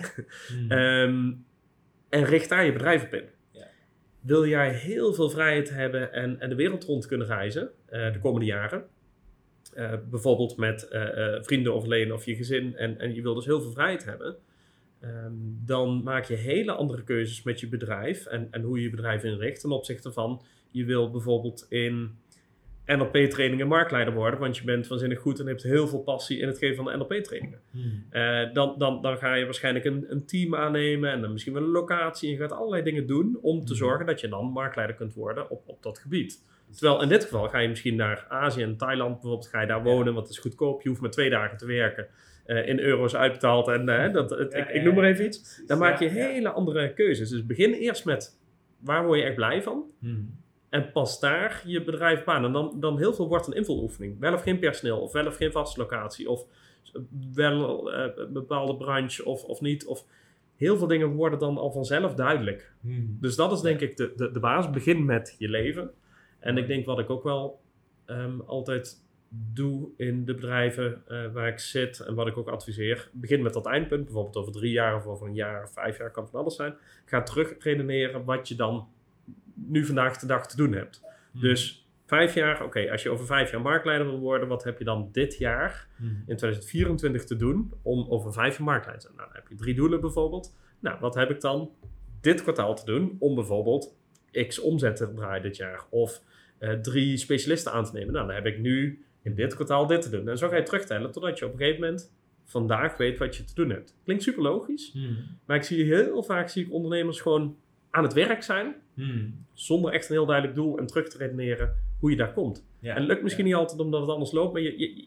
en richt daar je bedrijf op in. Wil jij heel veel vrijheid hebben en de wereld rond kunnen reizen de komende jaren, bijvoorbeeld met vrienden of alleen of je gezin, en je wil dus heel veel vrijheid hebben, dan maak je hele andere keuzes met je bedrijf en hoe je je bedrijf inricht ten opzichte van je wil bijvoorbeeld in NLP-trainingen marktleider worden, want je bent waanzinnig goed en hebt heel veel passie in het geven van NLP-trainingen. Dan ga je waarschijnlijk een team aannemen en dan misschien wel een locatie. Je gaat allerlei dingen doen om te zorgen dat je dan marktleider kunt worden op dat gebied. Terwijl in dit geval ga je misschien naar Azië en Thailand bijvoorbeeld, ga je daar wonen, want het is goedkoop. Je hoeft maar 2 dagen te werken, in euro's uitbetaald en ik noem maar even iets. Dan maak je hele andere keuzes. Dus begin eerst met waar word je echt blij van? En pas daar je bedrijf op aan. En dan heel veel wordt een invuloefening. Wel of geen personeel, of wel of geen vaste locatie, of wel een bepaalde branche of niet. Of heel veel dingen worden dan al vanzelf duidelijk. Dus dat is denk ik de basis. Begin met je leven. En ik denk wat ik ook wel altijd doe in de bedrijven waar ik zit en wat ik ook adviseer. Begin met dat eindpunt. Bijvoorbeeld over 3 jaar of over een jaar of 5 jaar kan van alles zijn. Ga terug redeneren wat je dan nu vandaag de dag te doen hebt. Dus 5 jaar, oké, als je over 5 jaar marktleider wil worden, wat heb je dan dit jaar in 2024 te doen om over 5 jaar marktleider te zijn? Nou, dan heb je 3 doelen bijvoorbeeld. Nou, wat heb ik dan dit kwartaal te doen om bijvoorbeeld x omzet te draaien dit jaar? Of 3 specialisten aan te nemen. Nou, dan heb ik nu in dit kwartaal dit te doen. En zo ga je terugtellen totdat je op een gegeven moment vandaag weet wat je te doen hebt. Klinkt super logisch, maar ik zie heel vaak ondernemers gewoon aan het werk zijn, zonder echt een heel duidelijk doel en terug te redeneren hoe je daar komt. Ja, en het lukt misschien niet altijd omdat het anders loopt, maar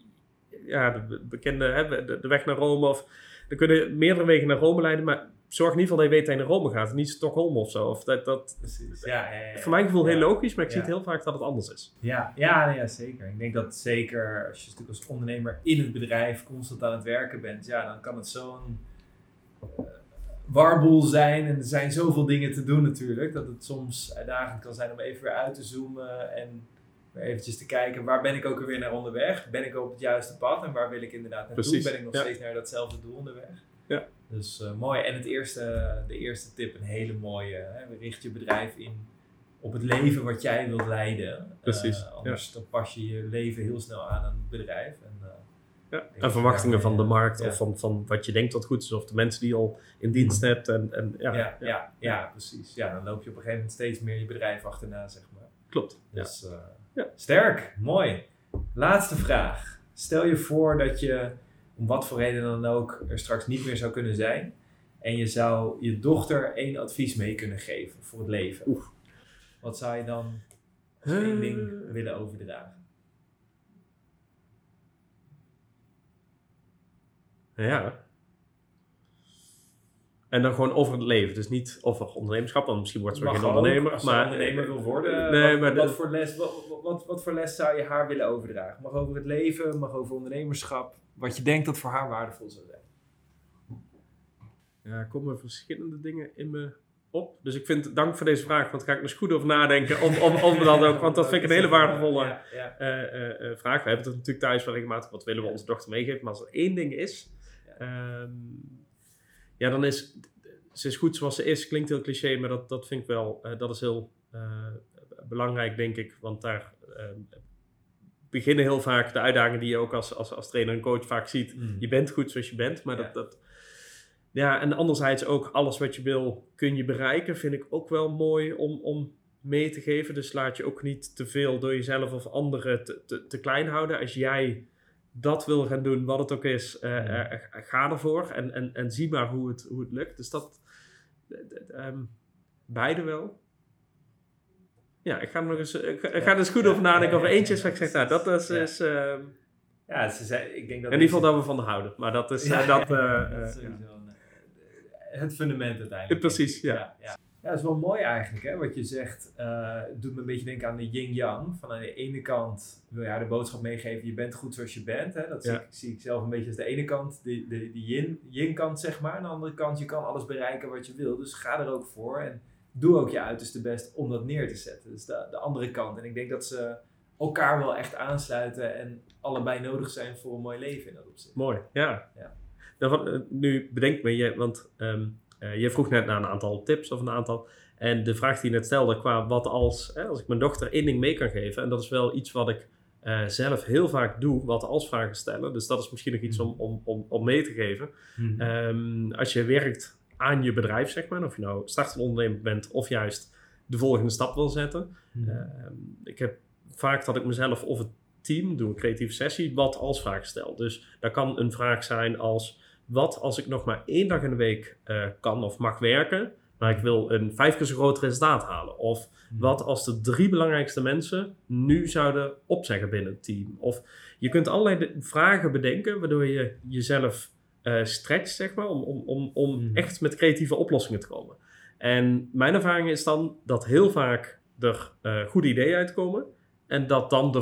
de bekende de weg naar Rome, of er kunnen meerdere wegen naar Rome leiden, maar zorg in ieder geval dat je weet dat je naar Rome gaat, niet Stockholm of zo. Of Precies. Voor mijn gevoel heel logisch, maar ik zie het heel vaak dat het anders is. Ja, zeker. Ik denk dat zeker als je natuurlijk als ondernemer in het bedrijf constant aan het werken bent, dan kan het zo'n warboel zijn en er zijn zoveel dingen te doen natuurlijk, dat het soms uitdagend kan zijn om even weer uit te zoomen en weer eventjes te kijken, waar ben ik ook weer naar onderweg? Ben ik op het juiste pad en waar wil ik inderdaad naartoe? Precies. Ben ik nog steeds naar datzelfde doel onderweg? Ja. Dus mooi. En de eerste tip, een hele mooie, richt je bedrijf in op het leven wat jij wilt leiden. Precies. Anders dan pas je je leven heel snel aan het bedrijf. En verwachtingen van de markt of van wat je denkt dat goed is, of de mensen die je al in dienst hebt. Precies. Ja, dan loop je op een gegeven moment steeds meer je bedrijf achterna, zeg maar. Klopt. Dus sterk, mooi. Laatste vraag. Stel je voor dat je, om wat voor reden dan ook, er straks niet meer zou kunnen zijn. En je zou je dochter 1 advies mee kunnen geven voor het leven. Wat zou je dan als 1 ding willen overdragen? Ja. En dan gewoon over het leven. Dus niet over ondernemerschap, want misschien wordt ze geen ondernemer. Als ze ondernemer wil worden, wat voor les zou je haar willen overdragen? Mag over het leven, mag over ondernemerschap. Wat je denkt dat voor haar waardevol zou zijn. Ja, er komen verschillende dingen in me op. Dus ik vind, dank voor deze vraag, want daar ga ik eens goed over nadenken. Om dat ook, want dat vind ik een hele waardevolle vraag. We hebben het natuurlijk thuis wel regelmatig, wat willen we onze dochter meegeven. Maar als er 1 ding is, dan is ze is goed zoals ze is. Klinkt heel cliché, maar dat vind ik wel, dat is heel belangrijk, denk ik. Want daar beginnen heel vaak de uitdagingen die je ook als trainer en coach vaak ziet. Je bent goed zoals je bent, maar en anderzijds ook alles wat je wil kun je bereiken, vind ik ook wel mooi om mee te geven. Dus laat je ook niet te veel door jezelf of anderen te klein houden. Als jij dat wil gaan doen, wat het ook is, ga ervoor en zie maar hoe het lukt. Dus dat, beide wel. Ja, ik ga er eens goed over nadenken over eentjes waar ik zeg, dat is... ik denk dat in ieder geval dat we van houden. Maar dat is... het fundament uiteindelijk. Precies, ja. Ja, dat is wel mooi eigenlijk, hè? Wat je zegt. Het doet me een beetje denken aan de yin-yang. Van aan de ene kant wil je haar de boodschap meegeven, je bent goed zoals je bent. Hè? Dat zie ik zelf een beetje als de ene kant, die yin-kant zeg maar. Aan de andere kant, je kan alles bereiken wat je wil. Dus ga er ook voor en doe ook je uiterste best om dat neer te zetten. Dus de andere kant. En ik denk dat ze elkaar wel echt aansluiten en allebei nodig zijn voor een mooi leven in dat opzicht. Mooi, ja. Nou, nu bedenk me, want je vroeg net naar een aantal tips of een aantal. En de vraag die je net stelde qua wat als ik mijn dochter 1 ding mee kan geven. En dat is wel iets wat ik zelf heel vaak doe wat als vragen stellen. Dus dat is misschien nog iets om mee te geven. Als je werkt aan je bedrijf, zeg maar, of je nou startende ondernemer bent of juist de volgende stap wil zetten. Ik heb vaak dat ik mezelf of het team, doe een creatieve sessie, wat als vraag stel. Dus dat kan een vraag zijn als, wat als ik nog maar 1 dag in de week kan of mag werken, maar ik wil een 5 keer zo groot resultaat halen. Of wat als de 3 belangrijkste mensen nu zouden opzeggen binnen het team. Of je kunt allerlei vragen bedenken waardoor je jezelf stretcht, zeg maar, om echt met creatieve oplossingen te komen. En mijn ervaring is dan dat heel vaak er goede ideeën uitkomen en dat dan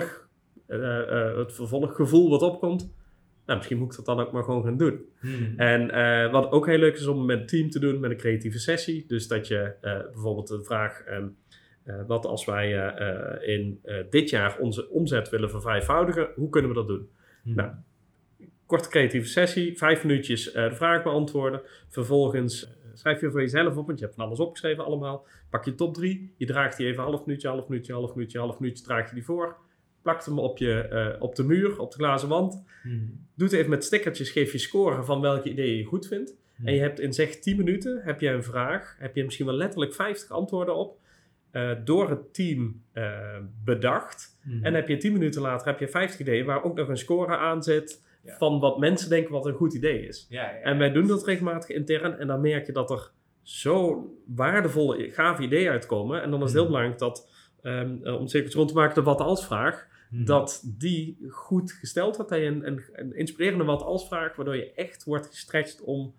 het vervolggevoel wat opkomt, nou, misschien moet ik dat dan ook maar gewoon gaan doen. En wat ook heel leuk is om met een team te doen, met een creatieve sessie. Dus dat je bijvoorbeeld de vraag, wat als wij in dit jaar onze omzet willen vervijfvoudigen, hoe kunnen we dat doen? Nou, korte creatieve sessie, 5 minuutjes de vraag beantwoorden. Vervolgens schrijf je voor jezelf op, want je hebt van alles opgeschreven allemaal. Pak je top 3, je draagt die even half minuutje, draag je die voor. Plakt hem op de muur, op de glazen wand. Doe het even met stickertjes, geef je score van welke ideeën je goed vindt. En je hebt in zeg 10 minuten, heb je een vraag, heb je misschien wel letterlijk 50 antwoorden op. Door het team bedacht. En heb je 10 minuten later heb je 50 ideeën waar ook nog een score aan zit. Van wat mensen denken wat een goed idee is. En wij doen dat regelmatig intern. En dan merk je dat er zo waardevolle, gave ideeën uitkomen. En dan is het heel belangrijk dat, om het cirkeltje rond te maken, de wat als vraag, dat die goed gesteld wordt. Dat je een inspirerende wat als vraag, waardoor je echt wordt gestretched om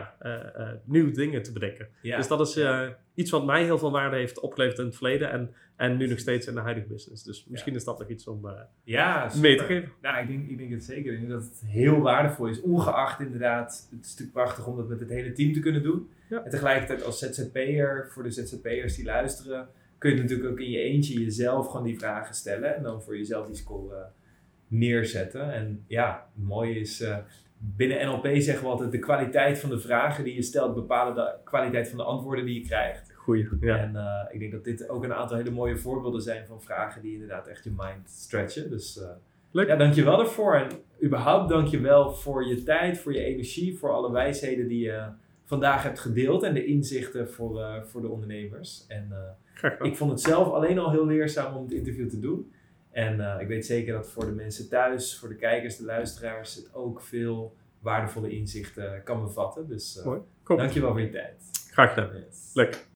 nieuwe dingen te bedenken. Dus dat is iets wat mij heel veel waarde heeft opgeleverd in het verleden en nu nog steeds in de huidige business. Dus misschien is dat nog iets om mee te geven. Nou, ik denk het zeker. Ik denk dat het heel waardevol is. Ongeacht inderdaad, het is natuurlijk prachtig om dat met het hele team te kunnen doen. Ja. En tegelijkertijd als ZZP'er, voor de ZZP'ers die luisteren, kun je natuurlijk ook in je eentje jezelf gewoon die vragen stellen. En dan voor jezelf die score neerzetten. En ja, het mooie is, binnen NLP zeggen we altijd, de kwaliteit van de vragen die je stelt bepalen de kwaliteit van de antwoorden die je krijgt. Goeie, ja. En ik denk dat dit ook een aantal hele mooie voorbeelden zijn van vragen die inderdaad echt je mind stretchen. Dus leuk. Ja, dankjewel daarvoor. En überhaupt dankjewel voor je tijd, voor je energie, voor alle wijsheden die je vandaag hebt gedeeld en de inzichten voor de ondernemers. En ik vond het zelf alleen al heel leerzaam om het interview te doen. En ik weet zeker dat voor de mensen thuis, voor de kijkers, de luisteraars, het ook veel waardevolle inzichten kan bevatten. Dus dankjewel voor je tijd. Graag gedaan. Yes. Leuk.